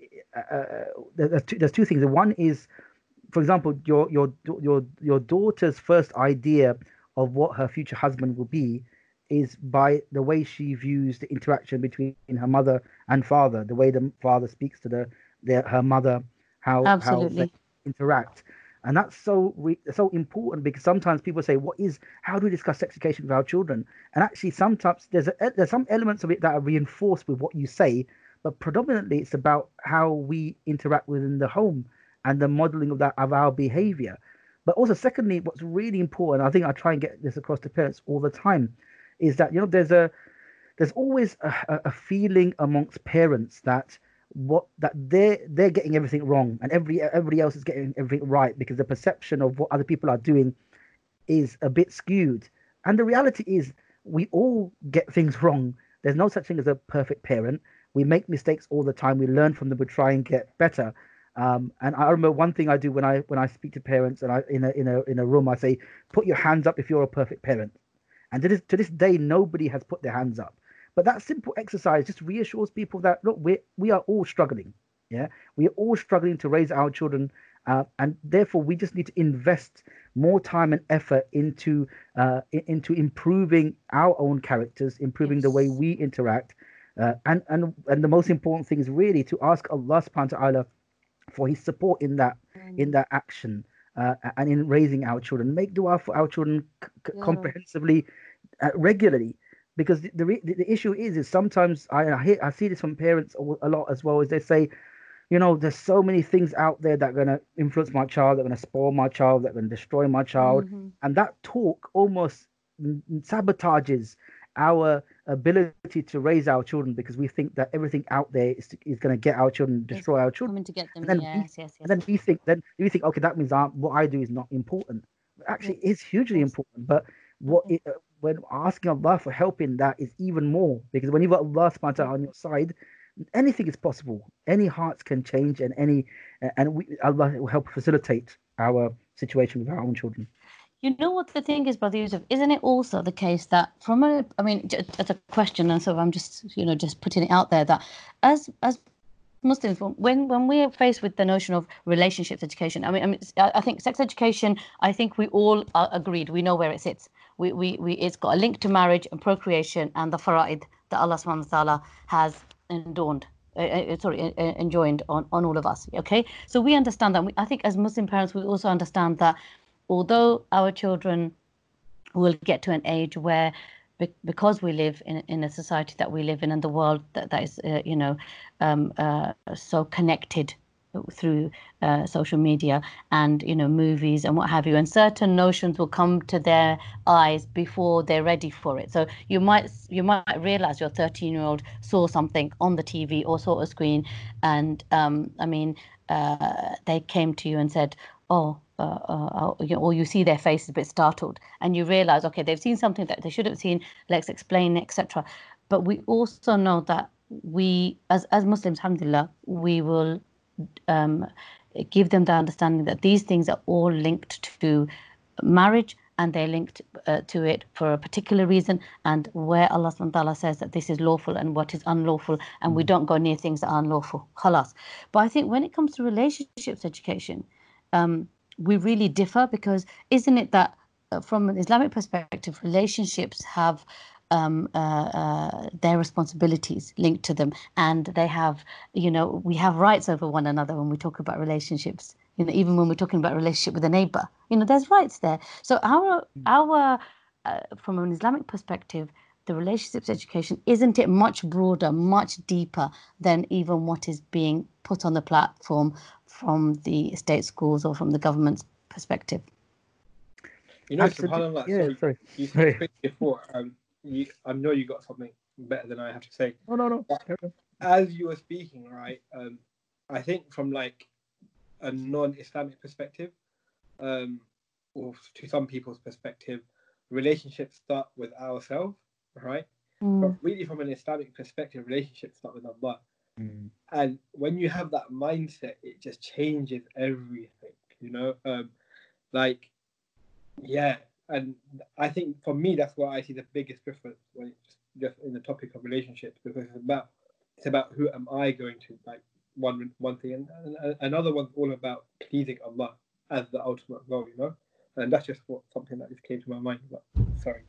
Speaker 2: uh, there's, two, there's two things. One is, for example, your your your your daughter's first idea of what her future husband will be is by the way she views the interaction between her mother and father, the way the father speaks to the their her mother, how how they
Speaker 4: Absolutely.
Speaker 2: interact. And that's so re- so important because sometimes people say, "What is? How do we discuss sex education with our children?" And actually, sometimes there's a, there's some elements of it that are reinforced with what you say, but predominantly it's about how we interact within the home and the modeling of that of our behavior. But also, secondly, what's really important, I think I try and get this across to parents all the time, is that you know there's a there's always a, a a feeling amongst parents that what that they're they're getting everything wrong and every everybody else is getting everything right because the perception of what other people are doing is a bit skewed. And the reality is we all get things wrong. There's no such thing as a perfect parent. We make mistakes all the time. We learn from them. We try and get better. Um, and I remember one thing I do when I when I speak to parents and I in a in a in a room I say, put your hands up if you're a perfect parent. And to this to this day, nobody has put their hands up. But that simple exercise just reassures people that look, we we are all struggling. Yeah, we are all struggling to raise our children, uh, and therefore we just need to invest more time and effort into uh, i- into improving our own characters, improving the way
Speaker 4: Yes.
Speaker 2: we interact, uh, and and and the most important thing is really to ask Allah Subhanahu wa Taala for His support in that in
Speaker 4: Um,
Speaker 2: that action. Uh, and in raising our children, make dua for our children c- c-
Speaker 4: yeah, Rob.
Speaker 2: comprehensively, uh, regularly, because the, the re- the issue is is sometimes I I, hear, I see this from parents a a lot as well, as they say, you know, there's so many things out there that are going to influence my child, that are going to spoil my child, that are going to destroy my child.
Speaker 4: Mhm.
Speaker 2: And that talk almost n- n- sabotages our ability to raise our children because we think that everything out there is, is going to get our children,
Speaker 4: It's
Speaker 2: destroy our children.
Speaker 4: coming to get them.
Speaker 2: And then we
Speaker 4: Yes, yes,
Speaker 2: and
Speaker 4: yes,
Speaker 2: then we think then we think, okay, that means I, what I do is not important.
Speaker 4: yes,
Speaker 2: Actually, it's hugely
Speaker 4: yes.
Speaker 2: important. But what
Speaker 4: Mhm.
Speaker 2: it, uh, when asking Allah for help in that is even more, because when you've got Allah subhanahu wa ta'ala on your side, anything is possible. Any hearts can change, and any and we, Allah will help facilitate our situation with our own children.
Speaker 4: You know what the thing is, Brother Yusuf? Isn't it also the case that from a, I mean, j- it's a question, and so I'm just, you know, just putting it out there that as as Muslims, when when we are faced with the notion of relationships education, I mean, I mean, I I think sex education, I think we all are agreed. We know where it sits. We we, we it's got a link to marriage and procreation and the fara'id that Allah subhanahu wa ta'ala has adorned. Uh, uh, sorry, uh, uh, enjoined on, on all of us. Okay, so we understand that. We, I think as Muslim parents, we also understand that although our children will get to an age where be- because we live in, in a society that we live in and the world that, that is uh, you know um, uh, so connected through uh, social media and you know movies and what have you, and certain notions will come to their eyes before they're ready for it. So you might you might realize your thirteen year old saw something on the T V or saw a screen, and um, I mean uh, they came to you and said, oh, uh, uh, you know, or you see their face a bit startled, and you realize, okay, they've seen something that they should have seen. Let's explain, et cetera. But we also know that we, as as Muslims, alhamdulillah, we will um, give them the understanding that these things are all linked to marriage, and they're linked uh, to it for a particular reason, and where Allah subhanahu wa ta'ala says that this is lawful and what is unlawful, and we don't go near things that are unlawful. Khalas. But I think when it comes to relationships education, um, we really differ, because isn't it that uh, from an Islamic perspective, relationships have um, uh, uh, their responsibilities linked to them, and they have, you know, we have rights over one another when we talk about relationships. You know, even when we're talking about a relationship with a neighbor, you know, there's rights there. So our our uh, from an Islamic perspective, the relationships education, isn't it much broader, much deeper than even what is being put on the platform from the state schools or from the government's perspective.
Speaker 1: You know,
Speaker 2: Absolutely.
Speaker 1: subhanallah,
Speaker 2: Yeah,
Speaker 1: sorry,
Speaker 2: sorry.
Speaker 1: you said
Speaker 2: Sorry.
Speaker 1: quick before. Um, you, I know you got something better than I have to say.
Speaker 2: No, no, no.
Speaker 1: But as you were speaking, right? Um, I think from like a non-Islamic perspective, um, or to some people's perspective, relationships start with ourselves, right?
Speaker 4: Mm.
Speaker 1: But really, from an Islamic perspective, relationships start with Allah.
Speaker 2: Mm.
Speaker 1: And when you have that mindset, it just changes everything, you know? Um, like, yeah. And I think for me, that's where I see the biggest difference when it's just, just in the topic of relationships, because it's about it's about who am I going to, like, one one thing, and, and another one's all about pleasing Allah as the ultimate goal, you know? And that's just what something that just came to my mind. But sorry.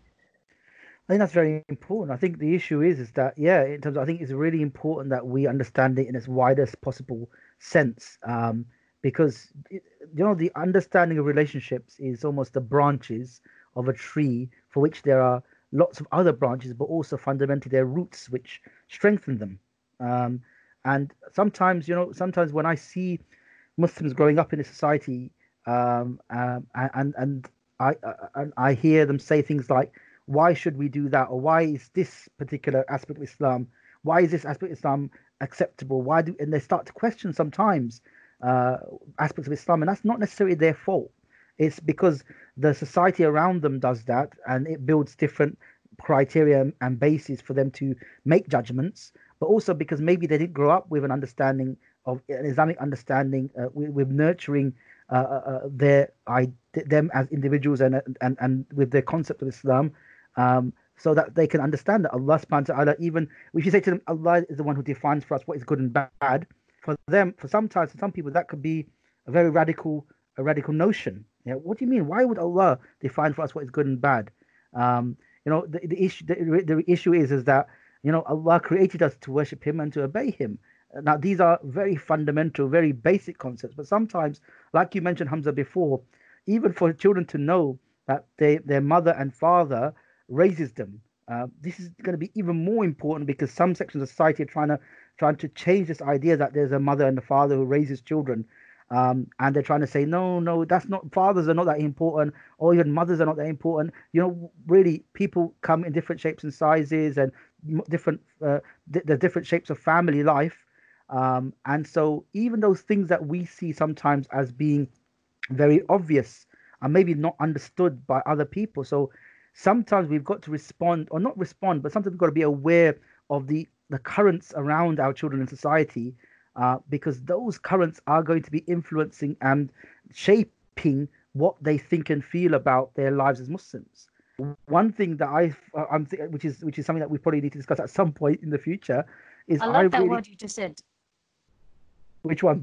Speaker 2: I think that's very important. I think the issue is is that yeah, in terms of, I think it's really important that we understand it in its widest possible sense, um, because it, you know the understanding of relationships is almost the branches of a tree for which there are lots of other branches, but also fundamentally their roots which strengthen them. Um, and sometimes you know sometimes when I see Muslims growing up in a society, um, um, and and I uh, and I hear them say things like, "Why should we do that?" or "Why is this particular aspect of Islam? Why is this aspect of Islam acceptable? Why do?" And they start to question sometimes uh, aspects of Islam, and that's not necessarily their fault. It's because the society around them does that, and it builds different criteria and bases for them to make judgments. But also because maybe they didn't grow up with an understanding of an Islamic understanding, uh, with, with nurturing uh, uh, their I, them as individuals, and and and with their concept of Islam, um, so that they can understand that Allah subhanahu wa ta'ala, even if you say to them, Allah is the one who defines for us what is good and bad, for them, for sometimes, for some people, that could be a very radical, a radical notion. Yeah, what do you mean? Why would Allah define for us what is good and bad? Um, you know, the, the issue, the, the issue is, is that, you know, Allah created us to worship Him and to obey Him. Now, these are very fundamental, very basic concepts, but sometimes, like you mentioned, Hamza, before, even for children to know that they, their mother and father raises them, uh, this is going to be even more important, because some sections of society are trying to trying to change this idea that there's a mother and a father who raises children, um, and they're trying to say, no, no, that's not, fathers are not that important, or even mothers are not that important. You know, really, people come in different shapes and sizes, and different uh, th- the different shapes of family life. Um, and so even those things that we see sometimes as being very obvious are maybe not understood by other people. So sometimes we've got to respond, or not respond, but sometimes we've got to be aware of the, the currents around our children in society, uh, because those currents are going to be influencing and shaping what they think and feel about their lives as Muslims. One thing that I, I'm, th- which is which is something that we probably need to discuss at some point in the future, is
Speaker 4: I
Speaker 2: I,
Speaker 4: love that
Speaker 2: really,
Speaker 4: word you just said.
Speaker 2: Which one?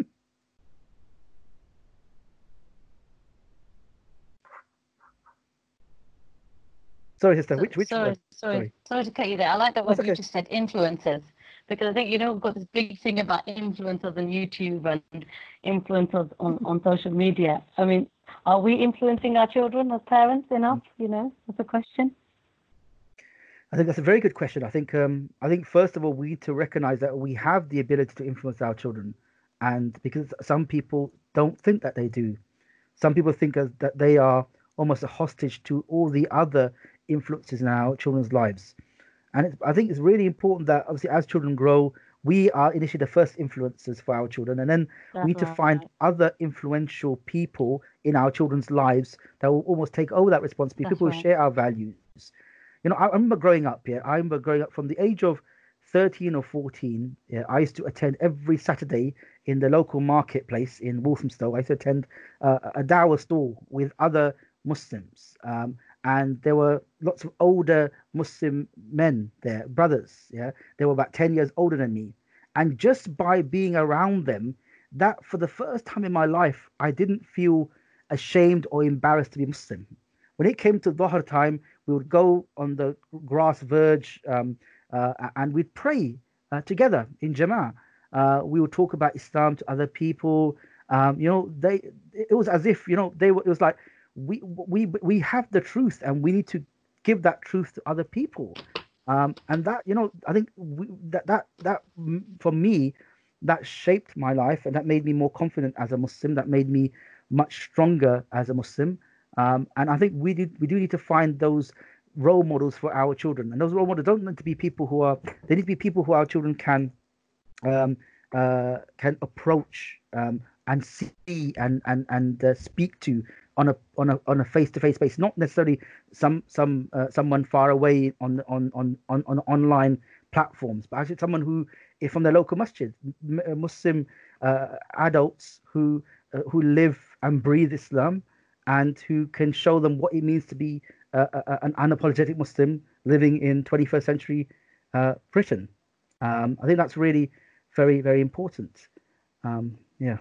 Speaker 2: Sorry, sister.
Speaker 4: So,
Speaker 2: Which which
Speaker 4: sorry,
Speaker 2: word?
Speaker 4: sorry,
Speaker 2: Sorry.
Speaker 4: sorry to cut you there. I like that
Speaker 2: That's
Speaker 4: word you
Speaker 2: okay.
Speaker 4: just said, influencers, because I think, you know, we've got this big thing about influencers on YouTube and influencers on, on social media. I mean, are we influencing our children as parents enough? You know, that's a question.
Speaker 2: I think that's a very good question. I think um, I think first of all we need to recognize that we have the ability to influence our children, and because some people don't think that they do. Some people think as, that they are almost a hostage to all the other influences in our children's lives. And it's, I think it's really important that obviously as children grow, we are initially the first influencers for our children, and then we need
Speaker 4: That's
Speaker 2: to find
Speaker 4: right.
Speaker 2: other influential people in our children's lives that will almost take over that responsibility.
Speaker 4: That's
Speaker 2: People who
Speaker 4: right.
Speaker 2: share our values. You know, I, I remember growing up. Yeah, I remember growing up from the age of thirteen or fourteen. Yeah, I used to attend every Saturday in the local marketplace in Walthamstow. I used to attend uh, a dawah stall with other Muslims. Um, and there were lots of older Muslim men there, brothers. Yeah, they were about ten years older than me, and just by being around them, that for the first time in my life, I didn't feel ashamed or embarrassed to be Muslim. When it came to Dhuhr time, we would go on the grass verge, um, uh, and we'd pray uh, together in Jama'ah. Uh, we would talk about Islam to other people. Um, you know, they it was as if you know they were. It was like we we we have the truth, and we need to give that truth to other people. Um, and that you know, I think we, that that that mm, for me, that shaped my life, and that made me more confident as a Muslim. That made me much stronger as a Muslim. Um, and I think we do we do need to find those role models for our children. And those role models don't need to be people who are they need to be people who our children can um, uh, can approach um, and see and and and uh, speak to on a on a on a face to face basis. Not necessarily some some uh, someone far away on on on on, on online platforms, but actually someone who is from their local masjid, Muslim uh, adults who uh, who live and breathe Islam, and who can show them what it means to be uh, a, an unapologetic Muslim living in twenty-first century uh, Britain. Um, I think that's really very, very important. Um, yeah.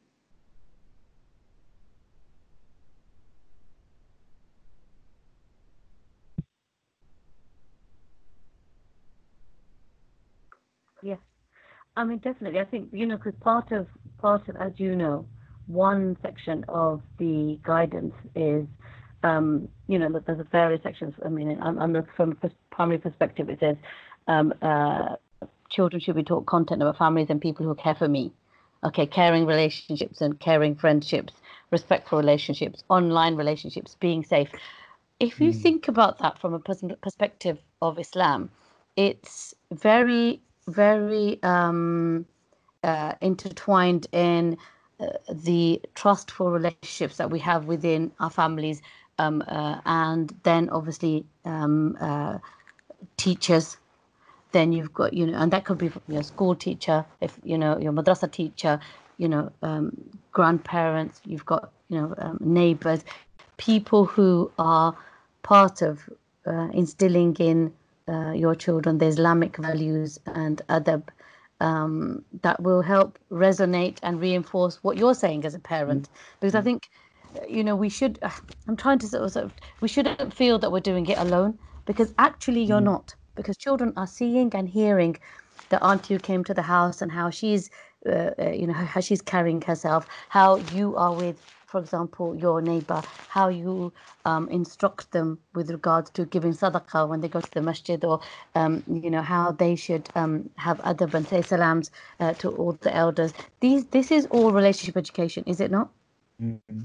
Speaker 3: Yes, I mean definitely. I think you know because part of part of as you know, one section of the guidance is um, you know there's various sections. I mean, I'm, I'm from a primary perspective. It says um, uh, children should be taught content about families and people who care for me. Okay, caring relationships and caring friendships, respectful relationships, online relationships, being safe. If you mm. think about that from a perspective of Islam, it's very, very um, uh, intertwined in uh, the trustful relationships that we have within our families, um, uh, and then obviously um, uh, teachers. Then you've got, you know, and that could be your school teacher, if you know your madrasa teacher, you know, um, grandparents. You've got, you know, um, neighbors, people who are part of uh, instilling in uh, your children the Islamic values and adab um, that will help resonate and reinforce what you're saying as a parent. Mm-hmm. Because I think, you know, we should. Uh, I'm trying to sort of, sort of, we shouldn't feel that we're doing it alone, because actually you're mm-hmm. not. Because children are seeing and hearing the auntie who came to the house and how she's, uh, uh, you know, how she's carrying herself, how you are with, for example, your neighbor, how you um, instruct them with regards to giving sadaqah when they go to the masjid, or, um, you know, how they should um, have adab and say salams uh, to all the elders. These, this is all relationship education, is it not?
Speaker 2: Mm-hmm.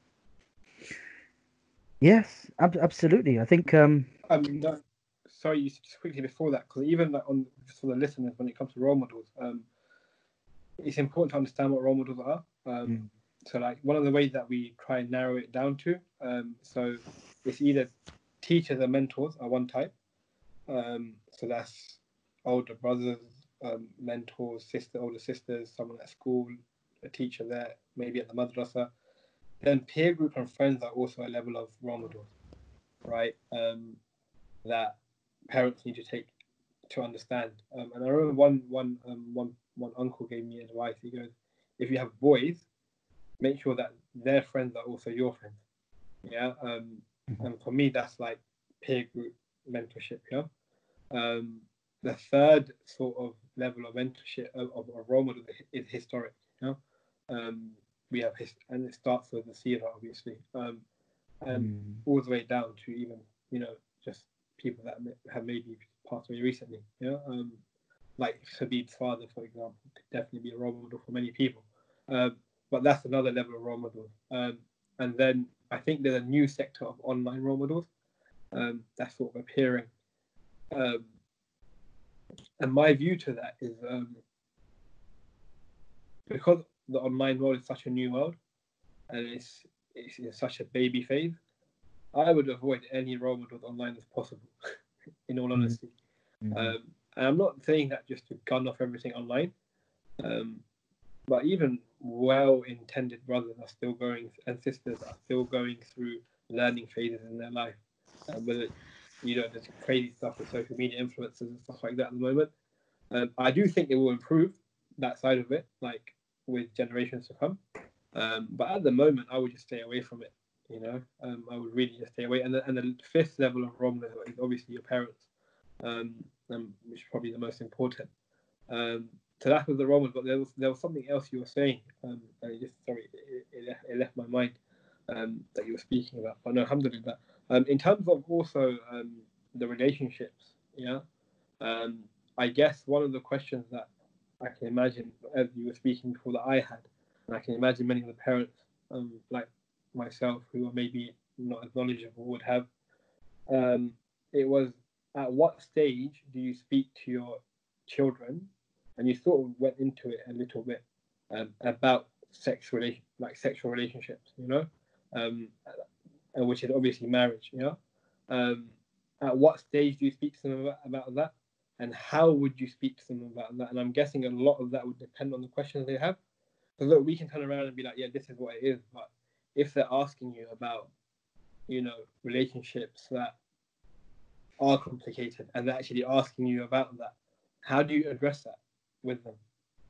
Speaker 2: Yes, ab- absolutely. I think. Um...
Speaker 1: Um, no, sorry, just quickly before that, because even like on for the listeners, when it comes to role models, um, it's important to understand what role models are. Um, mm. So, like one of the ways that we try and narrow it down to, um, so it's either teachers and mentors are one type. Um, so that's older brothers, um, mentors, sister, older sisters, someone at school, a teacher there, maybe at the madrasa. Then peer group and friends are also a level of role models, right? Um, that parents need to take to understand. Um, and I remember one one um, one one uncle gave me advice. He goes, if you have boys, make sure that their friends are also your friends. Yeah. Um, mm-hmm. And for me, that's like peer group mentorship. Yeah. Um, the third sort of level of mentorship of, of, of role model is historic. You know, um, we have his, and it starts with the seerah, obviously, um, and mm. all the way down to even, you know, just people that have maybe passed away recently. Yeah, um, like Khabib's father, for example, could definitely be a role model for many people. Um, but that's another level of role model. Um, and then I think there's a new sector of online role models um, that's sort of appearing. Um, and my view to that is um, because the online world is such a new world and it's, it's in such a baby phase, I would avoid any role models online as possible, in all honesty. Mm-hmm. Um, and I'm not saying that just to gun off everything online, um, but even well-intended brothers are still going, and sisters are still going through learning phases in their life. Um, whether, you know, there's crazy stuff with social media influencers and stuff like that at the moment. Um, I do think it will improve that side of it, like with generations to come. Um, but at the moment, I would just stay away from it. You know, um, I would really just stay away. And the, and the fifth level of role model is obviously your parents, um, um, which is probably the most important. Um, so that was the role model. But there was there was something else you were saying, um, and it just sorry, it, it, left, it left my mind um, that you were speaking about. But no, alhamdulillah. Um, in terms of also um, the relationships, yeah, um, I guess one of the questions that I can imagine, as you were speaking before, that I had, and I can imagine many of the parents um, like myself, who are maybe not as knowledgeable, would have. Um, it was, at what stage do you speak to your children? And you sort of went into it a little bit um, about sex relation, like sexual relationships, you know, um, and which is obviously marriage, you know. Um, at what stage do you speak to them about, about that? And how would you speak to them about that? And I'm guessing a lot of that would depend on the questions they have. So look, we can turn around and be like, yeah, this is what it is. But if they're asking you about, you know, relationships that are complicated and they're actually asking you about that, how do you address that with them?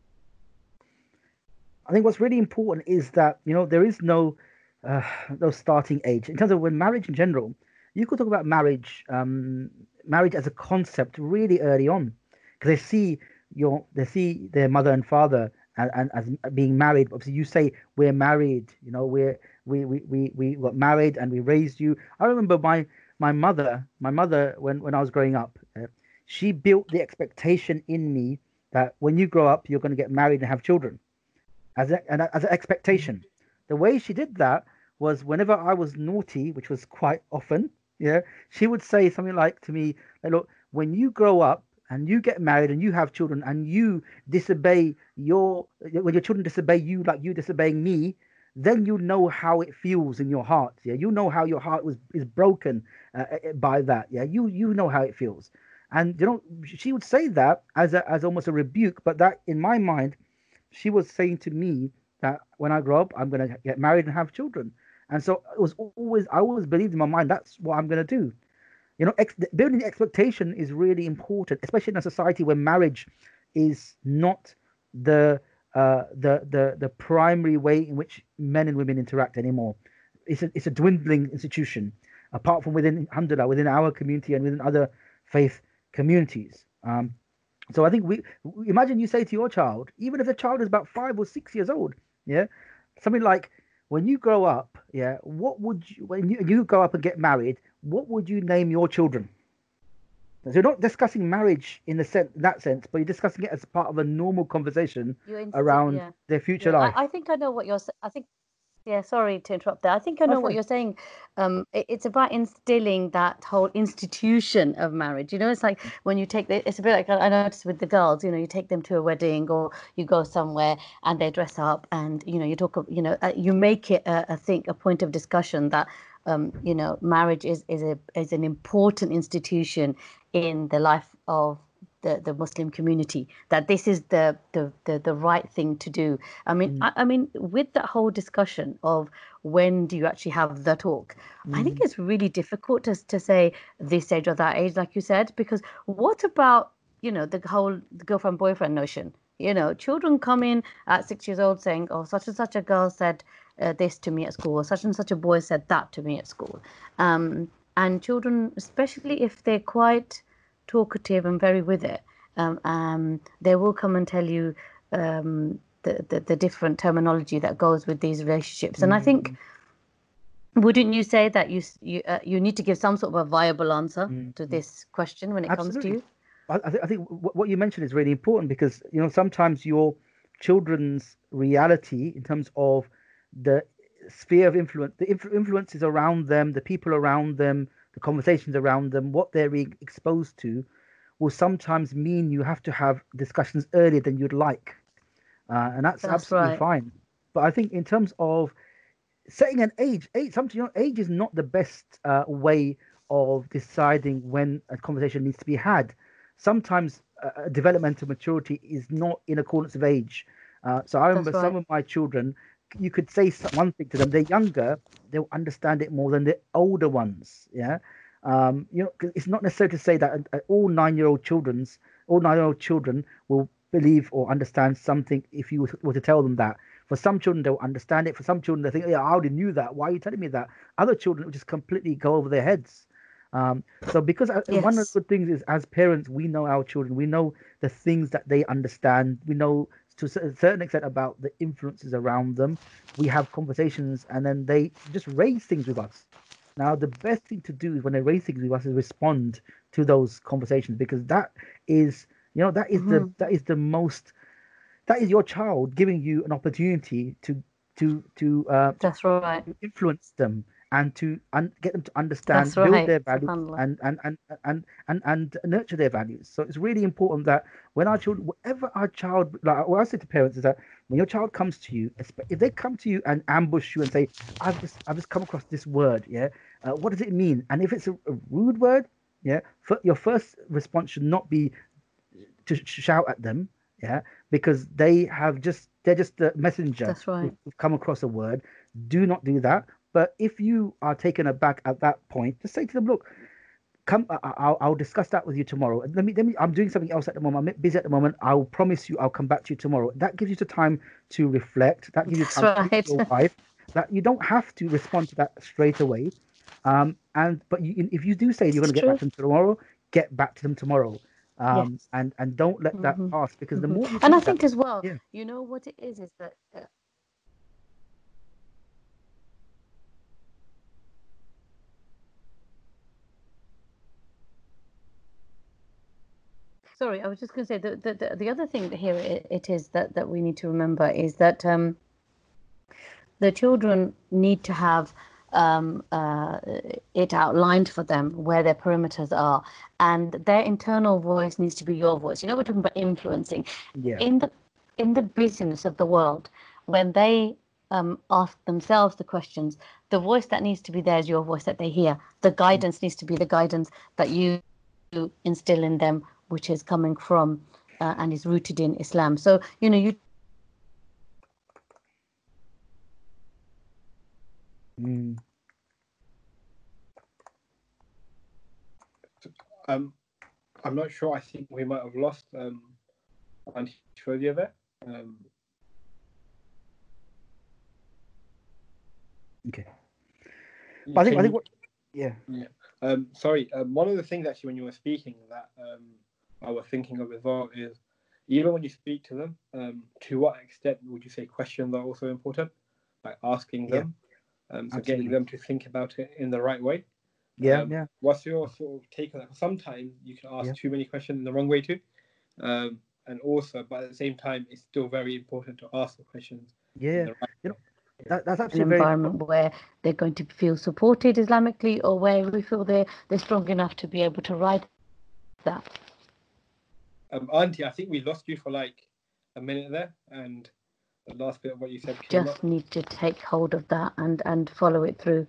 Speaker 2: I think what's really important is that, you know, there is no uh, no starting age in terms of when marriage in general. You could talk about marriage, um, marriage as a concept really early on, because they see your they see their mother and father and, and as being married. Obviously, you say we're married. You know, we're we we we we got married and we raised you. I remember my my mother, my mother when when I was growing up, uh, she built the expectation in me that when you grow up, you're going to get married and have children, as a, and as an expectation. The way she did that was whenever I was naughty, which was quite often, yeah, she would say something like to me, like, look, when you grow up and you get married and you have children and you disobey your, when your children disobey you like you disobeying me, then you know how it feels in your heart. Yeah, you know how your heart was is broken uh, by that. Yeah, you you know how it feels, and you know she would say that as a, as almost a rebuke, but that in my mind, she was saying to me that when I grow up, I'm going to get married and have children. And so it was always, I always believed in my mind, that's what I'm going to do. You know, ex- building the expectation is really important, especially in a society where marriage is not the uh, the the the primary way in which men and women interact anymore. It's a it's a dwindling institution, apart from within alhamdulillah, within our community and within other faith communities. Um, so I think we imagine you say to your child, even if the child is about five or six years old, yeah, something like, when you grow up, yeah, what would you when you, you grow up and get married, what would you name your children? So you're not discussing marriage in the sense that sense, but you're discussing it as part of a normal conversation
Speaker 4: You're
Speaker 2: around
Speaker 4: yeah.
Speaker 2: their future
Speaker 4: Yeah,
Speaker 2: life.
Speaker 4: I, I think I know what you're. s- I think yeah. Sorry to interrupt there. I think I know
Speaker 2: That's
Speaker 4: what
Speaker 2: fine.
Speaker 4: you're saying. Um, it, it's about instilling that whole institution of marriage. You know, it's like when you take the. It's a bit like I I noticed with the girls. You know, you take them to a wedding or you go somewhere and they dress up and you know you talk. You know, uh, you make it a, a thing, a point of discussion that. Um, you know, marriage is is a is an important institution in the life of the, the Muslim community, that this is the, the the the right thing to do. I mean,
Speaker 2: Mm,
Speaker 4: I, I mean, with that whole discussion of when do you actually have the talk, I think
Speaker 2: mm,
Speaker 4: it's really difficult to to say this age or that age, like you said, because what about you know the whole girlfriend boyfriend notion? You know, children come in at six years old saying, "Oh, such and such a girl said uh, this to me at school, or such and such a boy said that to me at school," um, and children, especially if they're quite talkative and very with it, um, um, they will come and tell you um, the, the the different terminology that goes with these relationships. And I think,
Speaker 2: mm,
Speaker 4: wouldn't you say that you s- you uh, you need to give some sort of a viable answer
Speaker 2: mm,
Speaker 4: to
Speaker 2: mm.
Speaker 4: this question when it comes to
Speaker 2: Absolutely.
Speaker 4: you?
Speaker 2: I, I, th- I think what, what you mentioned is really important because you know sometimes your children's reality in terms of the sphere of influence, the influ- influences around them, the people around them, the conversations around them, what they're being exposed to, will sometimes mean you have to have discussions earlier than you'd like, uh, and that's
Speaker 4: That's
Speaker 2: absolutely
Speaker 4: right.
Speaker 2: fine. But I think in terms of setting an age, age, sometimes you know, age is not the best uh, way of deciding when a conversation needs to be had. Sometimes uh, developmental maturity is not in accordance with age. Uh, so I remember
Speaker 4: That's
Speaker 2: some
Speaker 4: right.
Speaker 2: of my children, you could say some- one thing to them. They're younger, they'll understand it more than the older ones. Yeah, um, you know, 'cause it's not necessary to say that uh, all nine-year-old children's, all nine-year-old children will believe or understand something if you were to tell them that. For some children, they'll understand it. For some children, they think, yeah, I already knew that. Why are you telling me that? Other children will just completely go over their heads. Um, so, because uh, one of
Speaker 4: Yes.
Speaker 2: the good things is, as parents, we know our children. We know the things that they understand. We know to a cer- certain extent about the influences around them. We have conversations, and then they just raise things with us. Now, the best thing to do is when they raise things with us is respond to those conversations because that is, you know, that is the
Speaker 4: Hmm.
Speaker 2: that is the most that is your child giving you an opportunity to to to uh,
Speaker 4: That's right.
Speaker 2: to influence them and to un- get them to understand,
Speaker 4: That's
Speaker 2: build
Speaker 4: right.
Speaker 2: their values,
Speaker 4: Subhanallah.
Speaker 2: and and, and and and and nurture their values. So it's really important that when our children, whatever our child, like what I say to parents is that when your child comes to you, espe- if they come to you and ambush you and say, "I've just I've just come across this word, yeah, uh, what does it mean?" And if it's a, a rude word, yeah, f- your first response should not be to sh- shout at them, yeah, because they have just they're just the messenger
Speaker 4: That's right.
Speaker 2: who've come across a word. Do not do that. But if you are taken aback at that point, just say to them, "Look, come, I- I- I'll, I'll discuss that with you tomorrow. Let me, let me. I'm doing something else at the moment. I'm busy at the moment. I'll promise you, I'll come back to you tomorrow." That gives you the time to reflect. That gives you
Speaker 4: That's
Speaker 2: time to speak
Speaker 4: right.
Speaker 2: to your wife. That you don't have to respond to that straight away. Um, and but you, if you do say you're going
Speaker 4: It's
Speaker 2: to get back
Speaker 4: true.
Speaker 2: to them tomorrow, get back to them tomorrow.
Speaker 4: Yes.
Speaker 2: Um, and and don't let that
Speaker 4: hmm
Speaker 2: pass, because the
Speaker 4: hmm
Speaker 2: more you
Speaker 4: And I
Speaker 2: do that,
Speaker 4: think as well,
Speaker 2: yeah,
Speaker 4: you know what it is, is that uh, sorry, I was just going to say the, the the the other thing here it, it is that that we need to remember is that um, the children need to have um, uh, it outlined for them where their perimeters are, and their internal voice needs to be your voice. You know, we're talking about influencing
Speaker 2: yeah,
Speaker 4: in the in the business of the world. When they um, ask themselves the questions, the voice that needs to be there is your voice that they hear. The guidance needs to be the guidance that you instill in them, which is coming from uh, and is rooted in Islam. So you know you.
Speaker 2: mm,
Speaker 1: Um, I'm not sure. I think we might have lost um, Auntie Shravya there. Um,
Speaker 2: okay. But I think
Speaker 1: can
Speaker 2: I think
Speaker 1: you?
Speaker 2: what, yeah,
Speaker 1: Yeah. Um, sorry. Um, one of the things actually when you were speaking that um, I was thinking of as well is even when you speak to them, um, to what extent would you say questions are also important, like asking
Speaker 2: yeah,
Speaker 1: them, um, so getting
Speaker 2: absolutely,
Speaker 1: them to think about it in the right way.
Speaker 2: yeah,
Speaker 1: Um,
Speaker 2: yeah,
Speaker 1: what's your sort of take on that? Sometimes you can ask
Speaker 2: yeah,
Speaker 1: too many questions in the wrong way too, um, and also, but at the same time, it's still very important to ask the questions in
Speaker 2: yeah.
Speaker 1: the right
Speaker 2: You know,
Speaker 1: way. Yeah.
Speaker 2: that, that's
Speaker 4: An
Speaker 2: absolutely very important.
Speaker 4: environment where they're going to feel supported Islamically, or where we feel they're they're strong enough to be able to ride that.
Speaker 1: Um, Auntie, I think we lost you for like a minute there, and the last bit of what you said came up.
Speaker 4: Just need to take hold of that and and follow it through.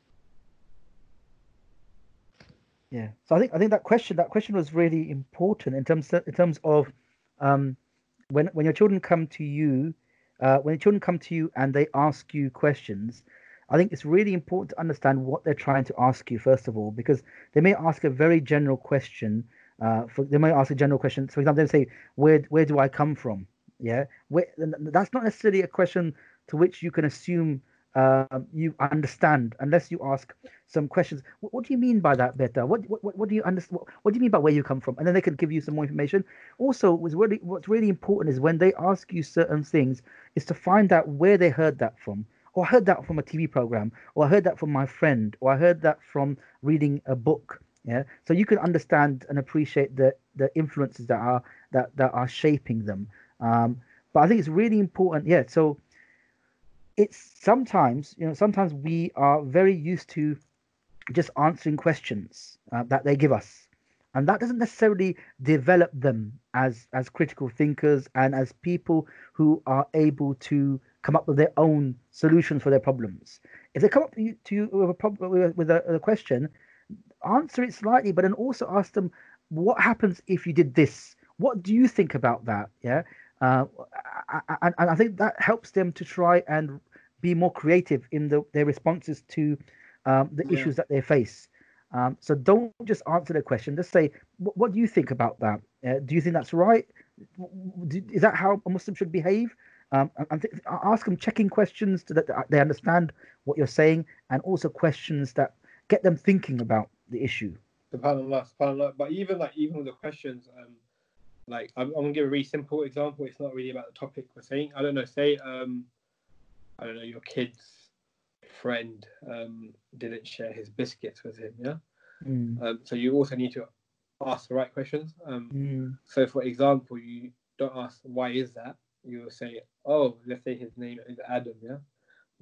Speaker 2: Yeah. So I think I think that question that question was really important in terms in terms of um, when when your children come to you, uh, when your children come to you and they ask you questions, I think it's really important to understand what they're trying to ask you first of all, because they may ask a very general question. Uh, for, they may ask a general question. For example, they say, "Where where do I come from?" Yeah, where, that's not necessarily a question to which you can assume um, you understand unless you ask some questions. What, what do you mean by that, Beta? What what what do you understand? What, what do you mean by where you come from? And then they can give you some more information. Also, what's really what's really important is when they ask you certain things, is to find out where they heard that from. Or I heard that from a T V program, or I heard that from my friend, or I heard that from reading a book. Yeah, so you can understand and appreciate the the influences that are that that are shaping them. Um, but I think it's really important. Yeah, so it's sometimes you know sometimes we are very used to just answering questions uh, that they give us, and that doesn't necessarily develop them as as critical thinkers and as people who are able to come up with their own solutions for their problems. If they come up to you, to you with a problem with, a, with a, a question, answer it slightly, but then also ask them, what happens if you did this? What do you think about that? Yeah. Uh, and, and I think that helps them to try and be more creative in the, their responses to um, the
Speaker 1: Yeah.
Speaker 2: issues that they face. Um, so don't just answer the question. Just say, what, what do you think about that? Uh, do you think that's right? Do, is that how a Muslim should behave? Um, and, and th- ask them checking questions so that they understand what you're saying, and also questions that get them thinking about the issue.
Speaker 1: SubhanAllah, SubhanAllah. But even like even with the questions, um, like I'm, I'm gonna give a really simple example. It's not really about the topic we're saying. I don't know. Say, um, I don't know, your kid's friend um didn't share his biscuits with him. Yeah.
Speaker 2: Mm,
Speaker 1: Um, so you also need to ask the right questions. Um,
Speaker 2: mm,
Speaker 1: so for example, you don't ask why is that. You will say, oh, let's say his name is Adam. Yeah.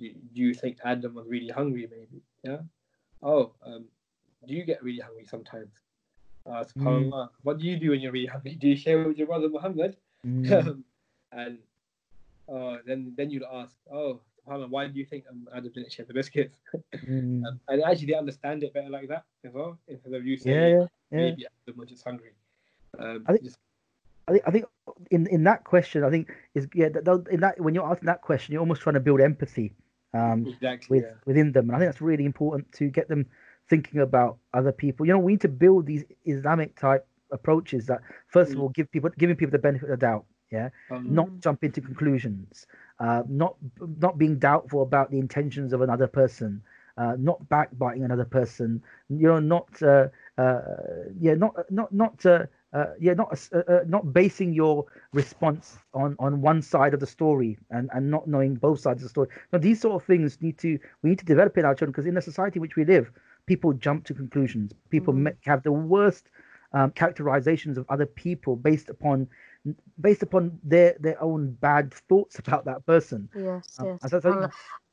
Speaker 1: do you think Adam was really hungry? Maybe, yeah. Oh, um, do you get really hungry sometimes? Uh, SubhanAllah. Mm. What do you do when you're really hungry? Do you share with your brother Muhammad? Mm. and uh, then then you'd ask, oh, SubhanAllah, why do you think um, Adam didn't share the biscuits? mm. um, and actually, they understand it better like that as well, instead of you saying, yeah, yeah, yeah. maybe Adam was just hungry. Um,
Speaker 2: I think,
Speaker 1: just...
Speaker 2: I think, I think in, in that question, I think is yeah, that, in that when you're asking that question, you're almost trying to build empathy um,
Speaker 1: exactly,
Speaker 2: with
Speaker 1: yeah.
Speaker 2: within them, and I think that's really important to get them thinking about other people. You know, we need to build these Islamic type approaches that, first mm. of all, give people giving people the benefit of the doubt. Yeah, um, not jump into conclusions, uh, not not being doubtful about the intentions of another person, uh, not backbiting another person. You know, not uh, uh, yeah, not not not uh, uh, yeah, not uh, uh, not basing your response on, on one side of the story and, and not knowing both sides of the story. Now, these sort of things need to we need to develop in our children, because in the society in which we live, people jump to conclusions. People mm-hmm. have the worst um, characterizations of other people based upon based upon their their own bad thoughts about that person.
Speaker 4: Yes,
Speaker 2: um,
Speaker 4: yes.
Speaker 2: So, so,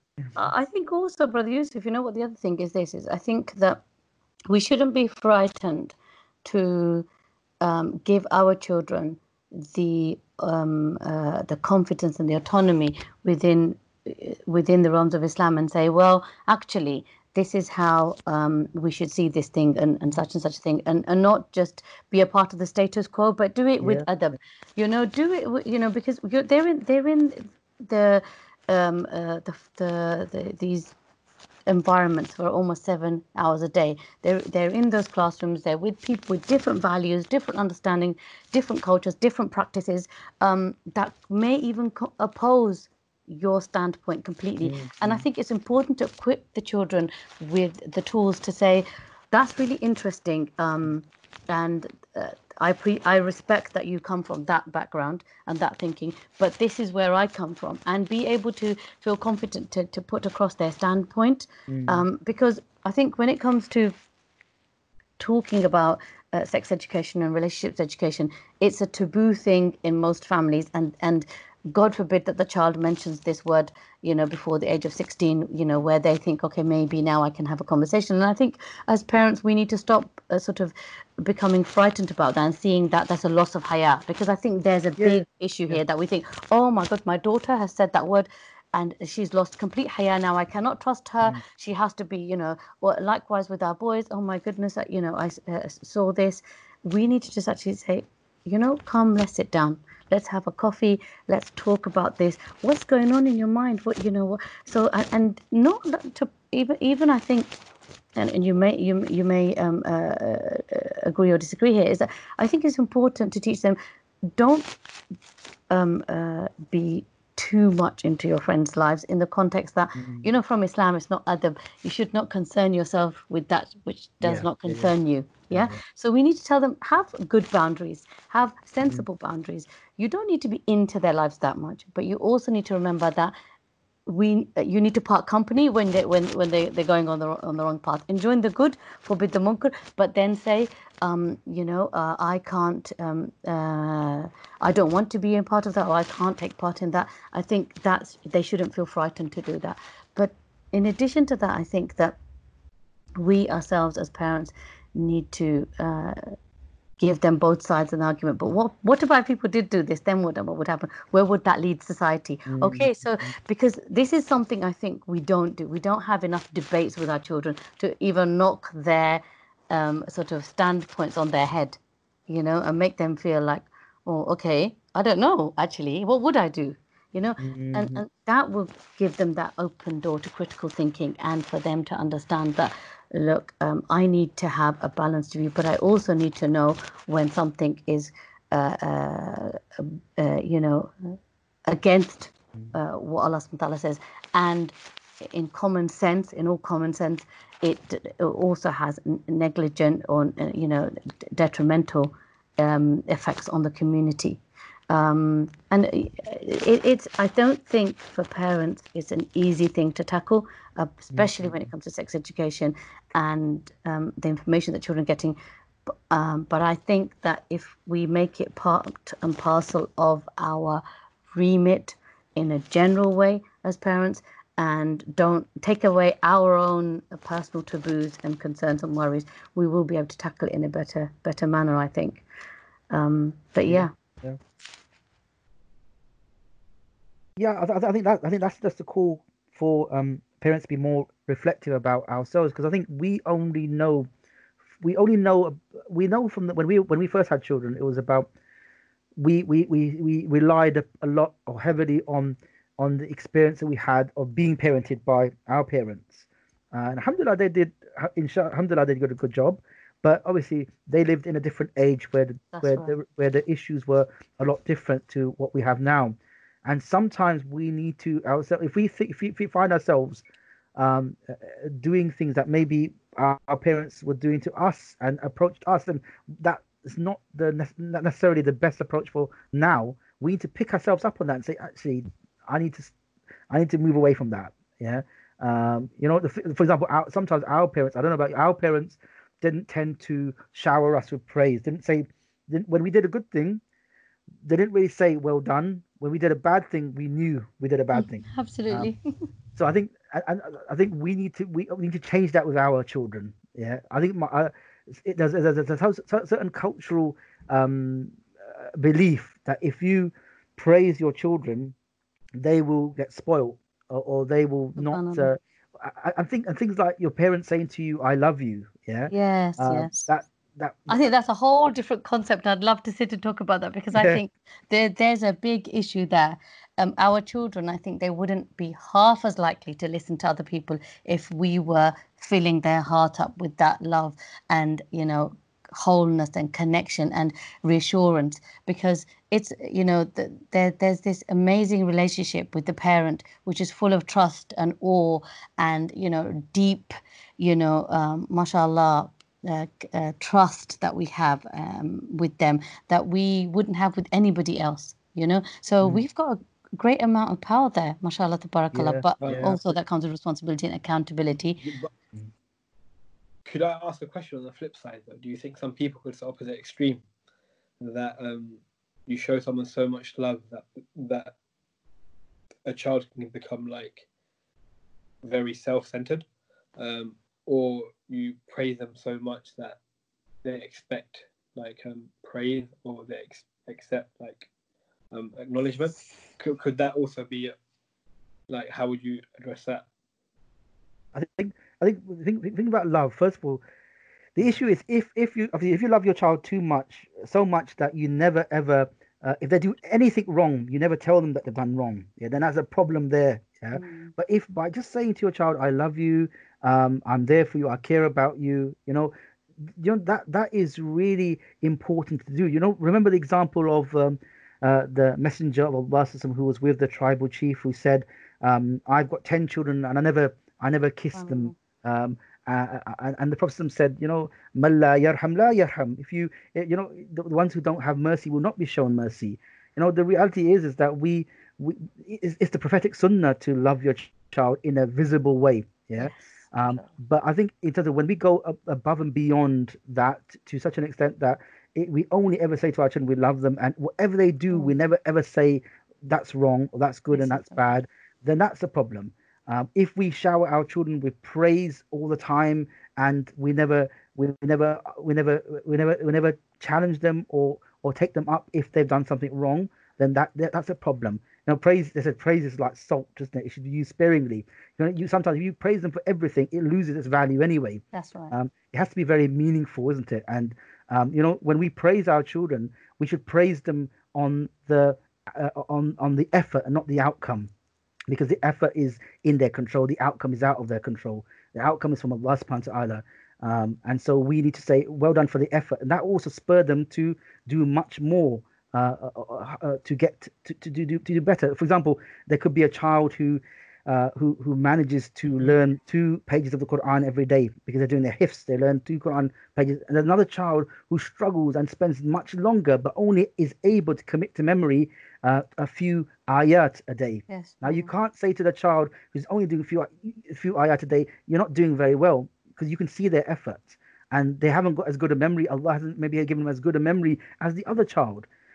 Speaker 4: I think also, Brother Yusuf, you know what the other thing is this is I think that we shouldn't be frightened to um, give our children the um, uh, the confidence and the autonomy within within the realms of Islam, and say, well, actually, this is how um, we should see this thing, and, and such and such thing, and, and not just be a part of the status quo, but do it with yeah. adab, you know, do it, you know, because you're, they're in they're in the um, uh, the, the the these environments for almost seven hours a day. They're they're in those classrooms. They're with people with different values, different understanding, different cultures, different practices um, that may even co- oppose your standpoint completely. Mm-hmm. And I think it's important to equip the children with the tools to say, that's really interesting, um, and uh, I pre- I respect that you come from that background and that thinking, but this is where I come from, and be able to feel confident to, to put across their standpoint. Mm. Um, because I think when it comes to talking about uh, sex education and relationships education, it's a taboo thing in most families, and and God forbid that the child mentions this word, you know, before the age of sixteen, you know, where they think, okay, maybe now I can have a conversation. And I think as parents, we need to stop uh, sort of becoming frightened about that and seeing that that's a loss of haya, because I think there's a yeah. big issue yeah. here that we think, oh my God, my daughter has said that word and she's lost complete haya now. I cannot trust her. Mm. She has to be, you know, or likewise with our boys. Oh my goodness, you know, I uh, saw this. We need to just actually say, you know, come, let's sit down. Let's have a coffee. Let's talk about this. What's going on in your mind? What, you know, what, so, and not to even, even I think, and, and you may, you, you may um, uh, agree or disagree here, is that I think it's important to teach them, don't um, uh, be too much into your friends' lives, in the context that, mm. you know, from Islam, it's not adab. You should not concern yourself with that which does yeah, not concern yeah. you. Yeah? yeah? So we need to tell them, have good boundaries, have sensible mm. boundaries. You don't need to be into their lives that much, but you also need to remember that we you need to part company when they when when they they're going on the on the wrong path. Enjoin the good, forbid the munkar, but then say, um, you know, uh, I can't, um, uh, I don't want to be a part of that, or I can't take part in that. I think that's they shouldn't feel frightened to do that. But in addition to that, I think that we ourselves as parents need to uh, give them both sides of the argument. But what what about if people did do this? Then what, what would happen? Where would that lead society? Mm-hmm. Okay, so because this is something I think we don't do. We don't have enough debates with our children to even knock their um, sort of standpoints on their head, you know, and make them feel like, oh, okay, I don't know, actually, what would I do? You know, mm-hmm. and, and that will give them that open door to critical thinking, and for them to understand that, look, um, I need to have a balanced view, but I also need to know when something is, uh, uh, uh, you know, against uh, what Allah subhanahu wa ta'ala says. And in common sense, in all common sense, it, it also has negligent or, you know, detrimental um, effects on the community. Um, and it, it's, I don't think for parents it's an easy thing to tackle, uh, especially mm-hmm. when it comes to sex education and um, the information that children are getting. Um, but I think that if we make it part and parcel of our remit in a general way as parents, and don't take away our own personal taboos and concerns and worries, we will be able to tackle it in a better better manner, I think. Um, but yeah.
Speaker 2: Yeah. Yeah, I, I think that I think that's just the call for um, parents to be more reflective about ourselves, because I think we only know we only know we know from the, when we when we first had children, it was about we we we, we relied a, a lot or heavily on on the experience that we had of being parented by our parents. Uh, and alhamdulillah, they did inshallah, alhamdulillah, they did a good job. But obviously, they lived in a different age where the, where
Speaker 4: right.
Speaker 2: the where the issues were a lot different to what we have now. And sometimes we need to ourselves, if we think, if we, if we find ourselves um, uh, doing things that maybe our, our parents were doing to us and approached us, and that is not the not necessarily the best approach for now. We need to pick ourselves up on that and say, actually, I need to I need to move away from that. Yeah. Um, you know, the, for example, our, sometimes our parents, I don't know about you, our parents didn't tend to shower us with praise. Didn't say, didn't, when we did a good thing, they didn't really say well done. When we did a bad thing, we knew we did a bad thing.
Speaker 4: Absolutely.
Speaker 2: Um, so I think, I, I think we need to we, we need to change that with our children. Yeah, I think my, uh, it, there's, there's, there's a certain cultural um, uh, belief that if you praise your children, they will get spoiled, or, or they will not. Uh, I, I think and things like your parents saying to you, "I love you." Yeah.
Speaker 4: Yes.
Speaker 2: Uh,
Speaker 4: yes.
Speaker 2: That that.
Speaker 4: I think that's a whole different concept. I'd love to sit and talk about that, because I
Speaker 2: Yeah.
Speaker 4: think there there's a big issue there. Um, our children, I think they wouldn't be half as likely to listen to other people if we were filling their heart up with that love and, you know, wholeness and connection and reassurance, because it's, you know, the, there there's this amazing relationship with the parent which is full of trust and awe and, you know, deep, you know, um, mashallah, uh, uh, trust that we have um, with them that we wouldn't have with anybody else, you know. So
Speaker 2: Mm.
Speaker 4: we've got a great amount of power there, mashallah, tabarakallah,
Speaker 2: Yeah,
Speaker 4: but
Speaker 2: yeah.
Speaker 4: also that comes with responsibility and accountability.
Speaker 1: But could I ask a question on the flip side though? Do you think some people could, it's the opposite extreme, that um, you show someone so much love that that a child can become like very self-centered, um, or you praise them so much that they expect like um, praise, or they ex- accept like um, acknowledgement? Could, could that also be like, how would you address that?
Speaker 2: I think I think think, think about love. First of all, the issue is if if you obviously if you love your child too much, so much that you never ever uh, if they do anything wrong, you never tell them that they've done wrong. Yeah, then that's a problem there. Yeah.
Speaker 4: Mm.
Speaker 2: But if by just saying to your child, "I love you," um, "I'm there for you," "I care about you," you know, you know that that is really important to do. You know, remember the example of um, uh, the messenger of Allah who was with the tribal chief who said, um, "I've got ten children and I never I never kissed them." Um, uh, and, and the Prophet said, you know, "Man la yarham la yarham." If you, you know, the, the ones who don't have mercy will not be shown mercy. You know, the reality is, is that we, we it's, it's the prophetic sunnah to love your ch- child in a visible way. Yeah.
Speaker 4: Yes,
Speaker 2: Um,
Speaker 4: sure.
Speaker 2: but I think in terms of when we go up above and beyond that to such an extent that it, we only ever say to our children we love them, and whatever they do,
Speaker 4: Mm.
Speaker 2: we never ever say that's wrong or that's good and
Speaker 4: Yes,
Speaker 2: that's bad. Then that's a problem. Um, if we shower our children with praise all the time and we never, we never, we never, we never, we never challenge them or or take them up if they've done something wrong, then that, that that's a problem. You know, praise. They said praise is like salt, isn't it? It should be used sparingly. You know, you sometimes if you praise them for everything, it loses its value anyway.
Speaker 4: That's right.
Speaker 2: Um, it has to be very meaningful, isn't it? And um, you know, when we praise our children, we should praise them on the uh, on on the effort and not the outcome, because the effort is in their control, the outcome is out of their control. The outcome is from Allah subhanahu wa ta'ala. Um, and so we need to say, well done for the effort. And that also spurred them to do much more, uh, uh, uh, to get to, to, do, to do better. For example, there could be a child who uh, who who manages to learn two pages of the Quran every day because they're doing their hifz. They learn two Quran pages. And there's another child who struggles and spends much longer, but only is able to commit to memory uh, a few ayat a day.
Speaker 4: Yes.
Speaker 2: Now you can't say to the child who's only doing a few a few ayat a day, you're not doing very well, because you can see their efforts and they haven't got as good a memory. Allah hasn't maybe given them as good a memory as the other child.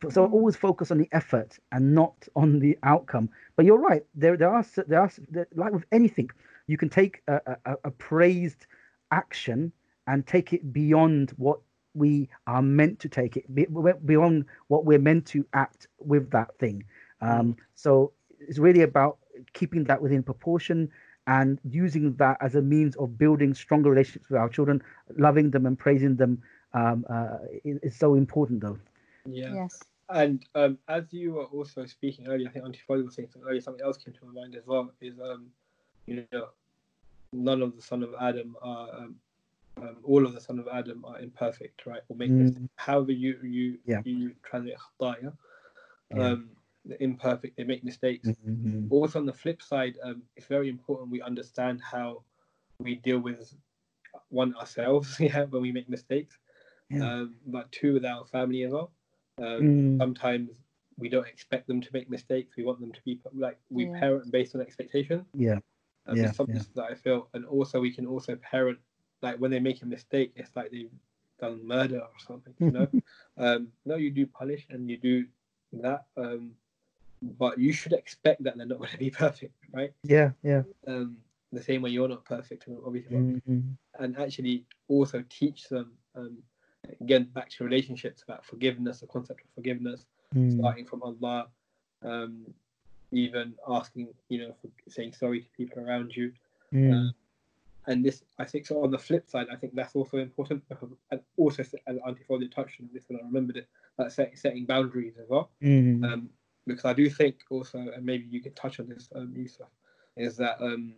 Speaker 2: So always focus on the effort and not on the outcome. But you're right. There, there are, there are, there, like with anything, you can take a, a, a praised action and take it beyond what we are meant to take it, beyond what we're meant to act with that thing. Um, so it's really about keeping that within proportion and using that as a means of building stronger relationships with our children, loving them and praising them. Um, uh, is so important, though.
Speaker 1: Yeah.
Speaker 4: Yes.
Speaker 1: And um, as you were also speaking earlier, I think Auntie Foley was saying something earlier, something else came to my mind as well, is, um, you know, none of the son of Adam are, um, um, all of the son of Adam are imperfect, right? Or make
Speaker 2: Mm.
Speaker 1: mistakes. However you you
Speaker 2: Yeah.
Speaker 1: you translate khataya,
Speaker 2: Yeah.
Speaker 1: um, the imperfect, they make mistakes.
Speaker 2: Mm-hmm.
Speaker 1: Also on the flip side, um, it's very important we understand how we deal with one ourselves, yeah, when we make mistakes.
Speaker 2: Yeah.
Speaker 1: Um, but two with our family as well. Um,
Speaker 2: Mm.
Speaker 1: Sometimes we don't expect them to make mistakes. We want them to be like we
Speaker 4: Yeah.
Speaker 1: parent based on expectation.
Speaker 2: Yeah.
Speaker 1: Um,
Speaker 2: Yeah,
Speaker 1: it's something
Speaker 2: yeah.
Speaker 1: that I feel, and also we can also parent like when they make a mistake, it's like they've done murder or something. You know, um, no, you do punish and you do that, um, but you should expect that they're not going to be perfect, right?
Speaker 2: Yeah. Yeah.
Speaker 1: Um, the same way you're not perfect, obviously,
Speaker 2: Mm-hmm.
Speaker 1: and actually also teach them. Um, Again, back to relationships, about forgiveness, the concept of forgiveness,
Speaker 2: Mm.
Speaker 1: starting from Allah, um, even asking, you know, for saying sorry to people around you.
Speaker 2: Mm.
Speaker 1: Um, and this, I think, so on the flip side, I think that's also important. And also, as Auntie Foley touched on this, and I remembered it, that set, setting boundaries as well.
Speaker 2: Mm.
Speaker 1: Um, because I do think also, and maybe you can touch on this, um, Yusuf, is that um,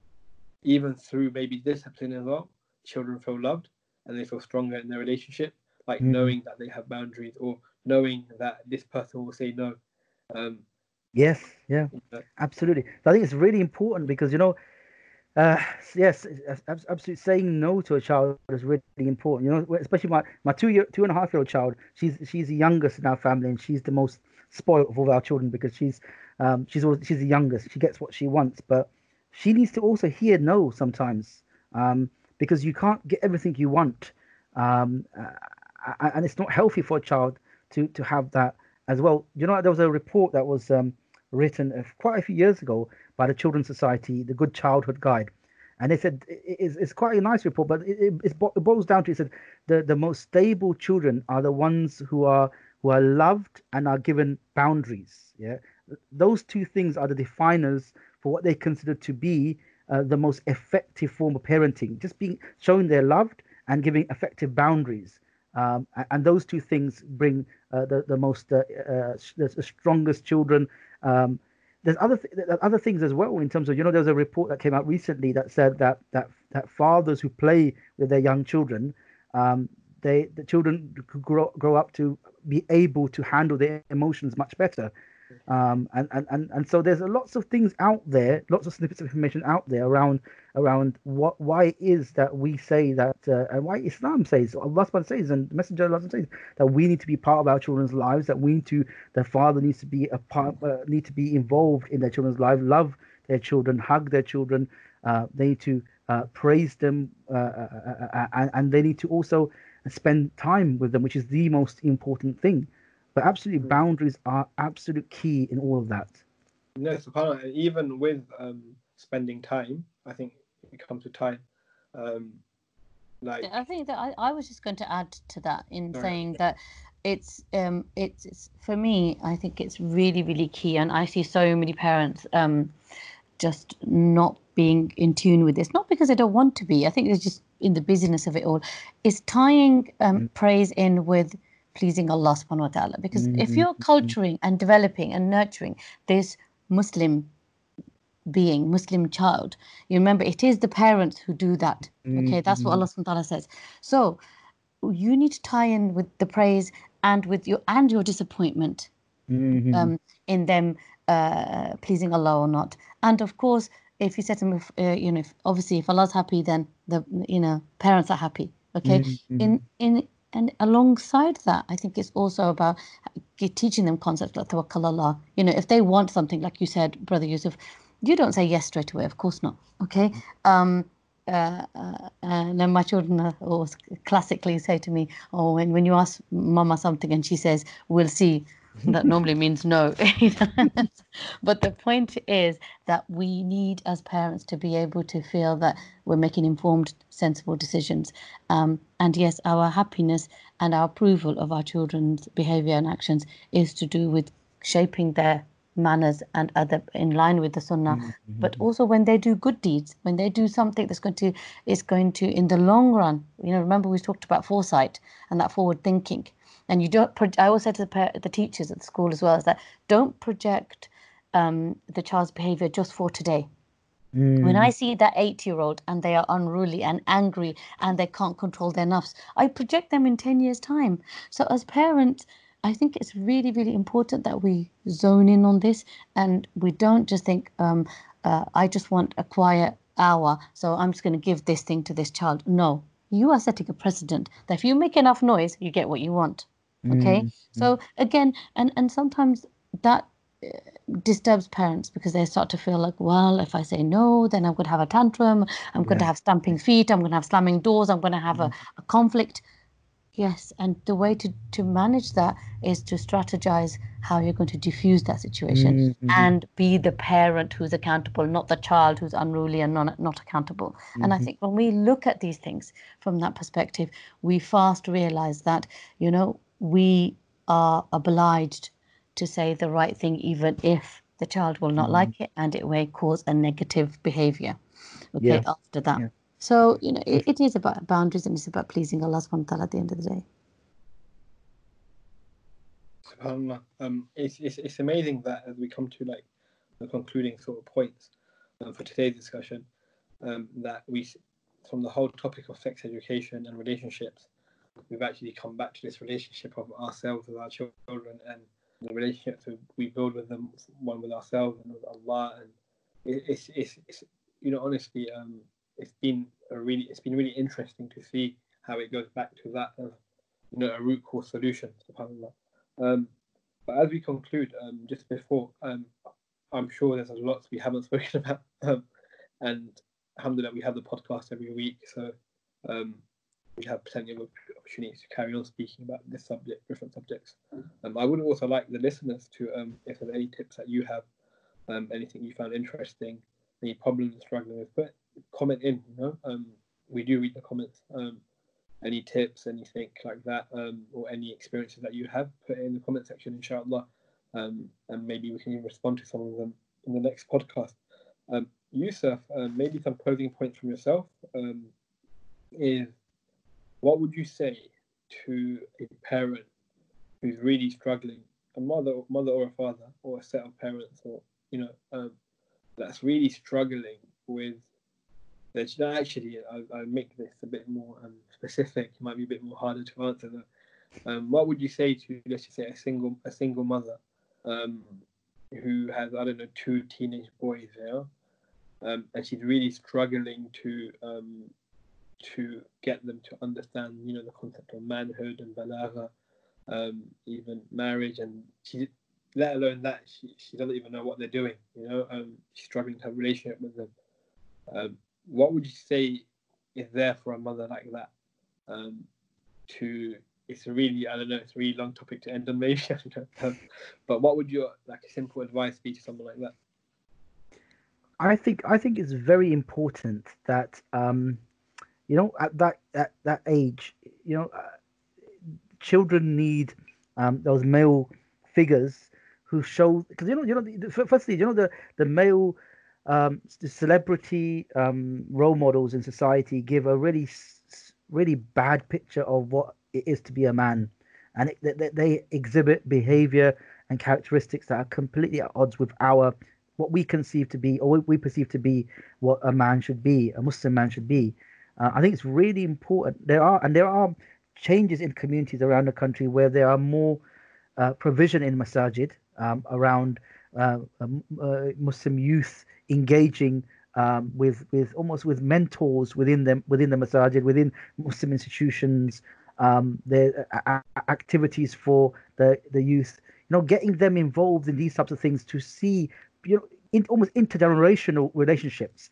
Speaker 1: even through maybe discipline as well, children feel loved and they feel stronger in their relationship, like
Speaker 2: Mm.
Speaker 1: knowing that they have boundaries or knowing that this person will say no. Um,
Speaker 2: Yes. Yeah.
Speaker 1: you know,
Speaker 2: Absolutely. So I think it's really important because, you know, uh, yes, it's- it's absolutely saying no to a child is really important. You know, especially my, my two year, two and a half year old child. She's she's the youngest in our family, and she's the most spoiled of all our children because she's um she's always, she's the youngest. She gets what she wants, but she needs to also hear no sometimes, um, because you can't get everything you want, um, uh, and it's not healthy for a child to to have that as well. You know, there was a report that was um, written uh, quite a few years ago by the Children's Society, the Good Childhood Guide, and they said it- it's, it's quite a nice report, but it, it, it's bo- it boils down to, it said the the most stable children are the ones who are who are loved and are given boundaries. Yeah, those two things are the definers for what they consider to be uh, the most effective form of parenting. Just being showing they're loved and giving effective boundaries. Um, a- and those two things bring uh, the the most uh, uh, sh- the the strongest children. Um, there's other th- there are other things as well in terms of, you know, there was a report that came out recently that said that that that fathers who play with their young children, um, they the children could grow grow up to be able to handle their emotions much better. Um, and, and, and, and so there's a lots of things out there, lots of snippets of information out there around around what why it is that we say that uh, and why Islam says, Allah subhanahu says, and the Messenger of Allah says that we need to be part of our children's lives, that we need to, the father needs to be a part, uh, need to be involved in their children's lives, love their children, hug their children, uh, they need to uh, praise them, uh, uh, uh, uh, and, and they need to also spend time with them, which is the most important thing. But absolutely,
Speaker 1: Mm.
Speaker 2: boundaries are absolute key in all of that.
Speaker 1: no, subhanAllah, and even with um, spending time, I think it comes to time. Um, like,
Speaker 4: I think that I, I was just going to add to that in
Speaker 1: Sorry.
Speaker 4: saying that it's um it's, it's for me, I think it's really really key, and I see so many parents um just not being in tune with this, not because they don't want to be. I think it's just in the busyness of it all, is tying um
Speaker 2: Mm.
Speaker 4: praise in with pleasing Allah subhanahu wa ta'ala, because if
Speaker 2: Mhm.
Speaker 4: you're culturing and developing and nurturing this Muslim being, Muslim child, you remember it is the parents who do that. Okay, that's what
Speaker 2: Mhm.
Speaker 4: Allah subhanahu wa ta'ala says. So you need to tie in with the praise and with your and your disappointment
Speaker 2: Mhm.
Speaker 4: um, in them uh, pleasing Allah or not. And of course, if you set them, if, uh, you know, if, obviously if Allah's happy, then the you know parents are happy. Okay,
Speaker 2: Mhm.
Speaker 4: in in and alongside that, I think it's also about g- teaching them concepts like tawakkal Allah. You know, if they want something, like you said, Brother Yusuf, you don't say yes straight away. Of course not. Okay. Um, uh, uh, and then my children are always classically say to me, "Oh, when when you ask Mama something and she says we'll see," that normally means no. But the point is that we need, as parents, to be able to feel that we're making informed, sensible decisions. Um, and yes, our happiness and our approval of our children's behavior and actions is to do with shaping their manners and other in line with the Sunnah.
Speaker 2: Mm-hmm.
Speaker 4: But also when they do good deeds, when they do something that's going to is going to in the long run, you know, remember we talked about foresight and that forward thinking. And you don't. I always said to the, the teachers at the school as well is that don't project um, the child's behavior just for today.
Speaker 2: Mm.
Speaker 4: When I see that eight-year-old and they are unruly and angry and they can't control their nafs, I project them in ten years' time. So as parents, I think it's really, really important that we zone in on this and we don't just think, um, uh, I just want a quiet hour, so I'm just going to give this thing to this child. No, you are setting a precedent that if you make enough noise, you get what you want. Okay?
Speaker 2: Mm.
Speaker 4: So again, and, and sometimes that disturbs parents because they start to feel like, well, if I say no, then I'm going to have a tantrum. I'm going to
Speaker 2: Yeah.
Speaker 4: have stamping feet. I'm going to have slamming doors. I'm going to have a, a conflict. Yes, and the way to, to manage that is to strategize how you're going to diffuse that situation
Speaker 2: Mm-hmm.
Speaker 4: and be the parent who's accountable, not the child who's unruly and non, not accountable.
Speaker 2: Mm-hmm.
Speaker 4: And I think when we look at these things from that perspective, we fast realize that, you know, we are obliged to say the right thing, even if the child will not
Speaker 2: Mm-hmm.
Speaker 4: like it and it may cause a negative behavior. Okay,
Speaker 2: Yeah.
Speaker 4: after that.
Speaker 2: Yeah.
Speaker 4: So, you know, it, it is about boundaries and it's about pleasing Allah subhanahu wa ta'ala at the end of the day.
Speaker 1: SubhanAllah. Um, it's, it's, it's amazing that as we come to like the concluding sort of points um, for today's discussion, um, that we, from the whole topic of sex education and relationships, we've actually come back to this relationship of ourselves with our children and the relationships we build with them, one with ourselves and with Allah. And it, it's, it's, it's, you know, honestly, um, it's been a really, it's been really interesting to see how it goes back to that, uh, you know, a root cause solution, subhanAllah. Um, but as we conclude, um, just before, um, I'm sure there's a lot we haven't spoken about, um, and alhamdulillah, we have the podcast every week, so um, we have plenty of opportunities to carry on speaking about this subject, different subjects. Um, I would also like the listeners to, um, if there's any tips that you have, um, anything you found interesting, any problems you're struggling with, put comment in. You know, um, we do read the comments. Um, any tips, anything like that, um, or any experiences that you have, put it in the comment section, inshallah, um, and maybe we can even respond to some of them in the next podcast. Um, Yusuf, uh, maybe some closing points from yourself um, is, what would you say to a parent who's really struggling, a mother, mother or a father, or a set of parents, or you know, um, that's really struggling with that? You know, actually, I, I make this a bit more um, specific. It might be a bit more harder to answer. That. Um, what would you say to, let's just say, a single a single mother um, who has, I don't know, two teenage boys, you know, um, and she's really struggling to um, to get them to understand, you know, the concept of manhood and balagha, um, even marriage, and she, let alone that, she, she doesn't even know what they're doing, you know, um, she's struggling to have a relationship with them. Um, what would you say is there for a mother like that? Um, to, it's a really, I don't know, it's a really long topic to end on, maybe, I don't know, um, but what would your like simple advice be to someone like that?
Speaker 2: I think I think it's very important that um, you know, at that at that age, you know, uh, children need um, those male figures who show, because you know, you know, the, firstly, you know, the the male um, the celebrity um, role models in society give a really really bad picture of what it is to be a man, and it, they, they exhibit behavior and characteristics that are completely at odds with our what we conceive to be, or what we perceive to be, what a man should be, a Muslim man should be. Uh, I think it's really important. There are and there are changes in communities around the country where there are more uh, provision in masajid um, around uh, um, uh, Muslim youth engaging um, with with almost with mentors within them within the masajid, within Muslim institutions. Um, there are activities for the the youth. You know, getting them involved in these types of things to see, you know, in, almost intergenerational relationships.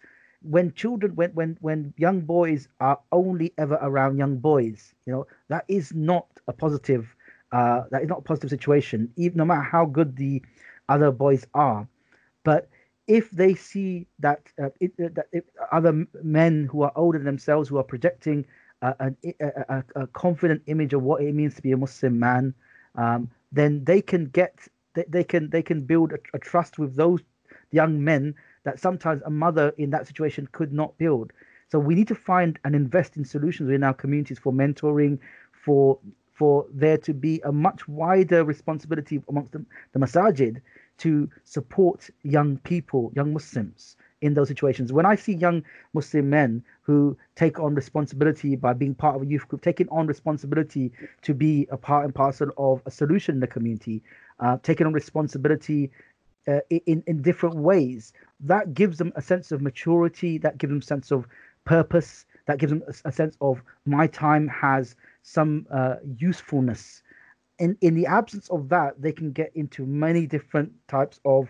Speaker 2: when children, when when when young boys are only ever around young boys, you know, that is not a positive. Uh, that is not a positive situation, even no matter how good the other boys are. But if they see that, uh, it, uh, that if other m- men who are older than themselves, who are projecting uh, an, i- a, a, a confident image of what it means to be a Muslim man, um, then they can get they, they can they can build a, a trust with those young men that sometimes a mother in that situation could not build. So we need to find and invest in solutions in our communities for mentoring, for for there to be a much wider responsibility amongst the, the masajid to support young people, young Muslims in those situations. When I see young Muslim men who take on responsibility by being part of a youth group, taking on responsibility to be a part and parcel of a solution in the community, uh, taking on responsibility uh, in in different ways, that gives them a sense of maturity, that gives them a sense of purpose, that gives them a, a sense of my time has some uh, usefulness. In in the absence of that, they can get into many different types of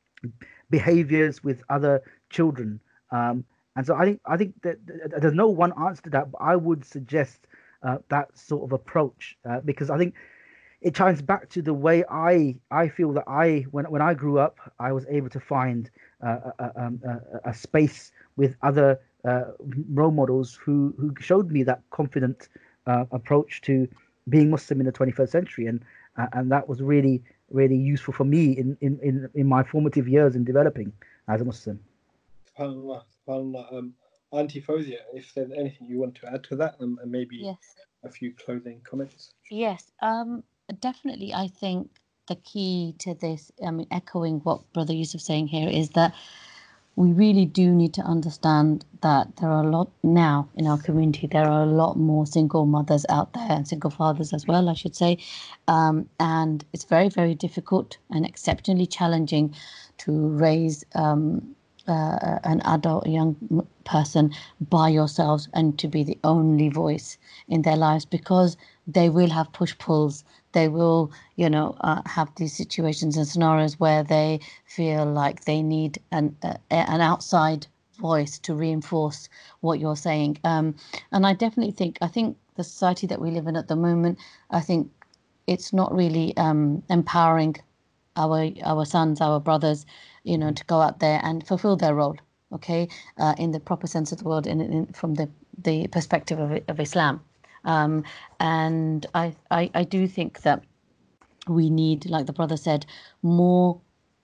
Speaker 2: behaviors with other children. Um, and so I think I think that, that there's no one answer to that, but I would suggest uh, that sort of approach uh, because I think it ties back to the way I I feel that I when when I grew up I was able to find uh, a, a, um, a, a space with other uh, role models who who showed me that confident uh, approach to being Muslim in the twenty-first century, and uh, and that was really really useful for me in, in, in, in my formative years in developing as a Muslim.
Speaker 1: SubhanAllah, SubhanAllah. Um, Auntie Fozia, if there's anything you want to add to that, um, and maybe
Speaker 4: Yes.
Speaker 1: a few closing comments.
Speaker 4: Yes, um, definitely. I think the key to this, I mean, echoing what Brother Yusuf saying here, is that we really do need to understand that there are a lot now in our community. There are a lot more single mothers out there and single fathers as well, I should say. Um, and it's very, very difficult and exceptionally challenging to raise um, uh, an adult, a young m- person by yourselves and to be the only voice in their lives, because they will have push pulls. They will, you know, uh, have these situations and scenarios where they feel like they need an uh, an outside voice to reinforce what you're saying. Um, and I definitely think, I think the society that we live in at the moment, I think it's not really um, empowering our our sons, our brothers, you know, to go out there and fulfill their role. Okay, uh, in the proper sense of the word, in, in from the the perspective of of Islam. Um, and I, I I do think that we need, like the brother said, more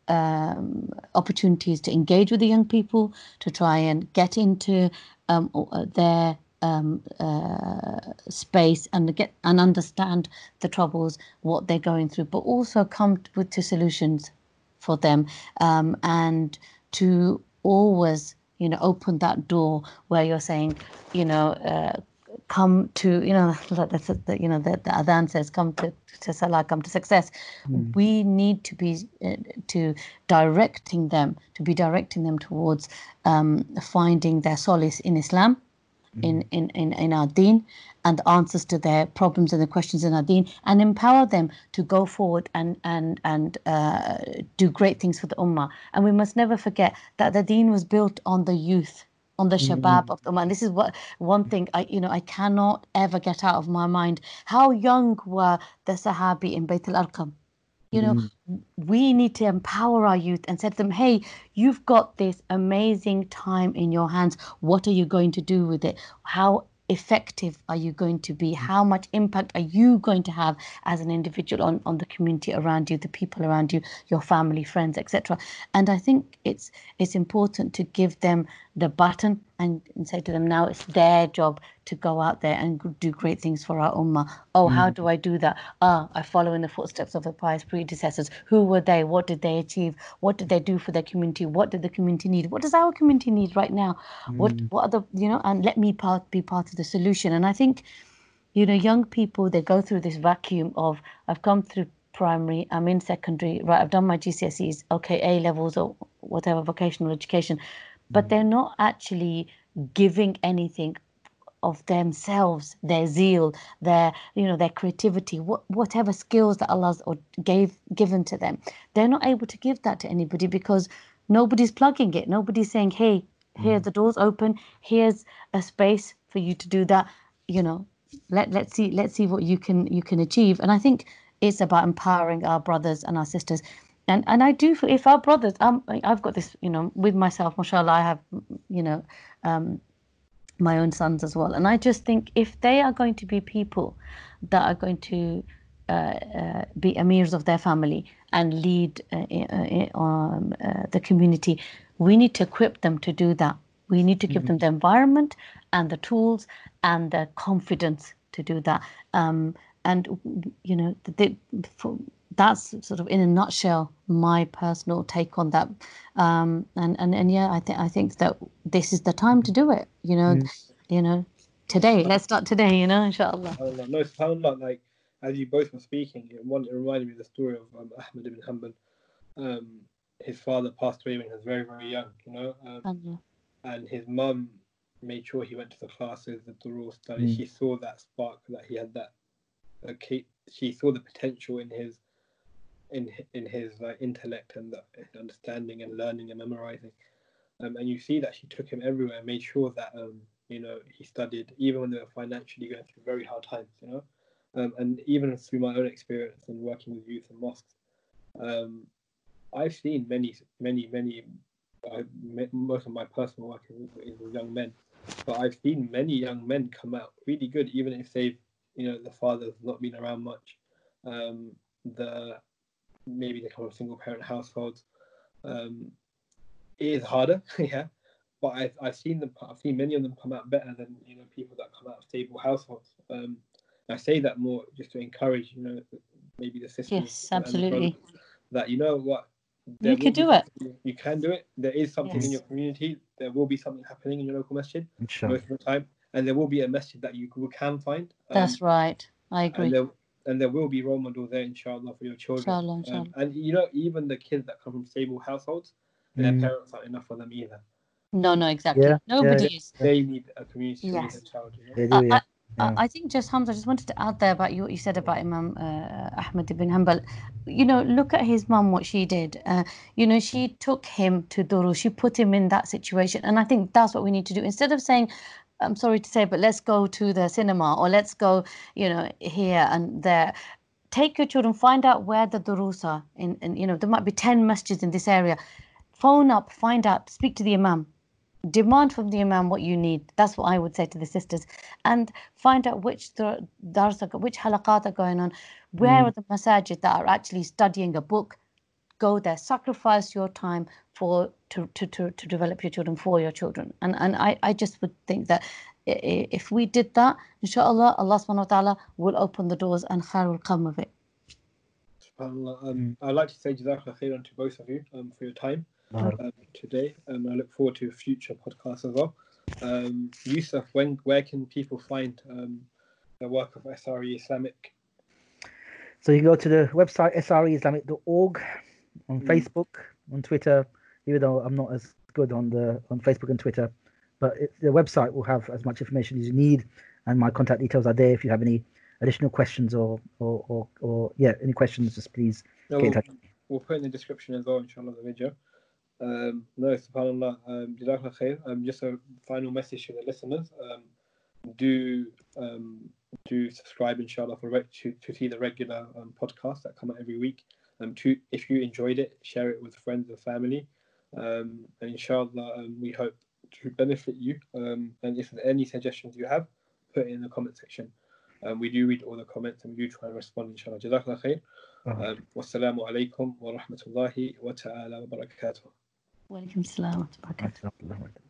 Speaker 4: um, opportunities to engage with the young people, to try and get into um, their um, uh, space and get and understand the troubles, what they're going through, but also come with to solutions for them, um, and to always, you know, open that door where you're saying, you know, uh, come to, you know, that's the, you know, the, the adhan says, come to, to salah, come to success.
Speaker 2: Mm.
Speaker 4: We need to be uh, to directing them, to be directing them towards um, finding their solace in Islam, in, in, in, in our deen, and answers to their problems and the questions in our deen, and empower them to go forward and and and uh, do great things for the ummah. And we must never forget that the deen was built on the youth, on the shabab of the ummah. And this is what one thing I, you know, I cannot ever get out of my mind. How young were the Sahabi in Bayt al-Arqam? You know,
Speaker 2: Mm.
Speaker 4: we need to empower our youth and say to them, hey, you've got this amazing time in your hands. What are you going to do with it? How effective are you going to be? How much impact are you going to have as an individual on, on the community around you, the people around you, your family, friends, et cetera. And I think it's it's important to give them the button and, and say to them, now it's their job to go out there and do great things for our ummah. Oh, how do I do that? Ah, I follow in the footsteps of the pious predecessors. Who were they? What did they achieve? What did they do for their community? What did the community need? What does our community need right now? What what are the, you know, and let me part be part of the solution. And I think, you know, young people, they go through this vacuum of, I've come through primary, I'm in secondary, right, I've done my G C S Es, okay, A levels or whatever, vocational education, but they're not actually giving anything of themselves, their zeal, their, you know, their creativity, what, whatever skills that Allah's or gave given to them. They're not able to give that to anybody because nobody's plugging it. Nobody's saying, hey, Here, the door's open. Here's a space for you to do that. You know, let let's see let's see what you can you can achieve. And I think it's about empowering our brothers and our sisters. And and I do, if our brothers, um, I've got this, you know, with myself, mashallah, I have, you know, um, my own sons as well. And I just think if they are going to be people that are going to uh, uh, be emirs of their family and lead uh, uh, um, uh, the community, we need to equip them to do that. We need to give mm-hmm. them the environment and the tools and the confidence to do that. Um, and, you know, they, for, that's sort of in a nutshell my personal take on that. Um, and, and, and yeah, I think I think that this is the time to do it. You know, mm. you know, today. Let's start today. You know, inshallah.
Speaker 1: No, subhanallah, like as you both were speaking, it, one, it reminded me of the story of um, Ahmad ibn Hanbal. Um, his father passed away when he was very very young. You know, um, and his mum made sure he went to the classes, the durus study. Mm. She saw that spark, that he had that. Okay, she saw the potential in his. in in his like intellect and the, understanding and learning and memorizing, um, and you see that she took him everywhere and made sure that um, you know he studied even when they were financially going through very hard times, you know, um, and even through my own experience in working with youth and mosques, um, I've seen many many many uh, most of my personal work is, is with young men, but I've seen many young men come out really good even if they've, you know, the father's not been around much, um, the maybe they come from single parent households. Um, it is harder, yeah, but I've I've seen them. I've seen many of them come out better than, you know, people that come out of stable households. Um, I say that more just to encourage, you know, maybe the sisters.
Speaker 4: Yes, absolutely.
Speaker 1: That, you know what,
Speaker 4: you can do it.
Speaker 1: You can do it. There is something yes. in your community. There will be something happening in your local masjid sure. most of the time, and there will be a masjid that you can find. Um,
Speaker 4: That's right. I agree.
Speaker 1: And there, and there will be role models there, inshallah, for your children.
Speaker 4: Inshallah, inshallah.
Speaker 1: Um, and, you know, even the kids that come from stable households, mm. their parents aren't enough for them either.
Speaker 4: No, no, exactly. Yeah, Nobody
Speaker 1: yeah,
Speaker 4: is.
Speaker 1: They need a community to
Speaker 4: yes.
Speaker 1: raise a child. You know?
Speaker 2: They do, yeah.
Speaker 4: I, I, I think just, Hamza, I just wanted to add there about you, what you said about Imam uh, Ahmad ibn Hanbal. You know, look at his mum, what she did. Uh, you know, she took him to Duru. She put him in that situation. And I think that's what we need to do. Instead of saying, I'm sorry to say, but let's go to the cinema or let's go, you know, here and there. Take your children, find out where the durus are. In, in, you know, there might be ten masjids in this area. Phone up, find out, speak to the imam. Demand from the imam what you need. That's what I would say to the sisters. And find out which dars, which halaqat are going on. Where mm. are the masajid that are actually studying a book? Go there. Sacrifice your time for to, to, to, to develop your children for your children. And and I, I just would think that if we did that, inshallah, Allah subhanahu wa ta'ala will open the doors and khair will come of it.
Speaker 1: SubhanAllah. Um, I'd like to say Jazakallah khairan to both of you um, for your time um, today. Um, I look forward to future podcasts as well. Um, Yusuf, when, where can people find um, the work of S R E Islamic?
Speaker 2: So you go to the website S R E islamic dot org, on mm. Facebook, on Twitter, even though I'm not as good on the on Facebook and Twitter. But it, the website will have as much information as you need, and my contact details are there. If you have any additional questions or or or, or yeah, any questions, just please
Speaker 1: no,
Speaker 2: get in touch.
Speaker 1: We'll, we'll put in the description as well, inshallah, the video. Um, no, subhanallah, um, jazakallah khair. Um, just a final message to the listeners. Um, do um, do subscribe, inshallah, for reg- to, to see the regular um, podcasts that come out every week. Um, to if you enjoyed it, share it with friends and family. Um, and inshallah, um, we hope to benefit you, um, and if there's any suggestions you have, put it in the comment section. Um, we do read all the comments and we do try and respond, inshallah. Jazakallah khair. Um, wassalamu alaikum wa rahmatullahi wa ta'ala wa barakatuh.
Speaker 4: Wa alaikum salam wa barakatuh.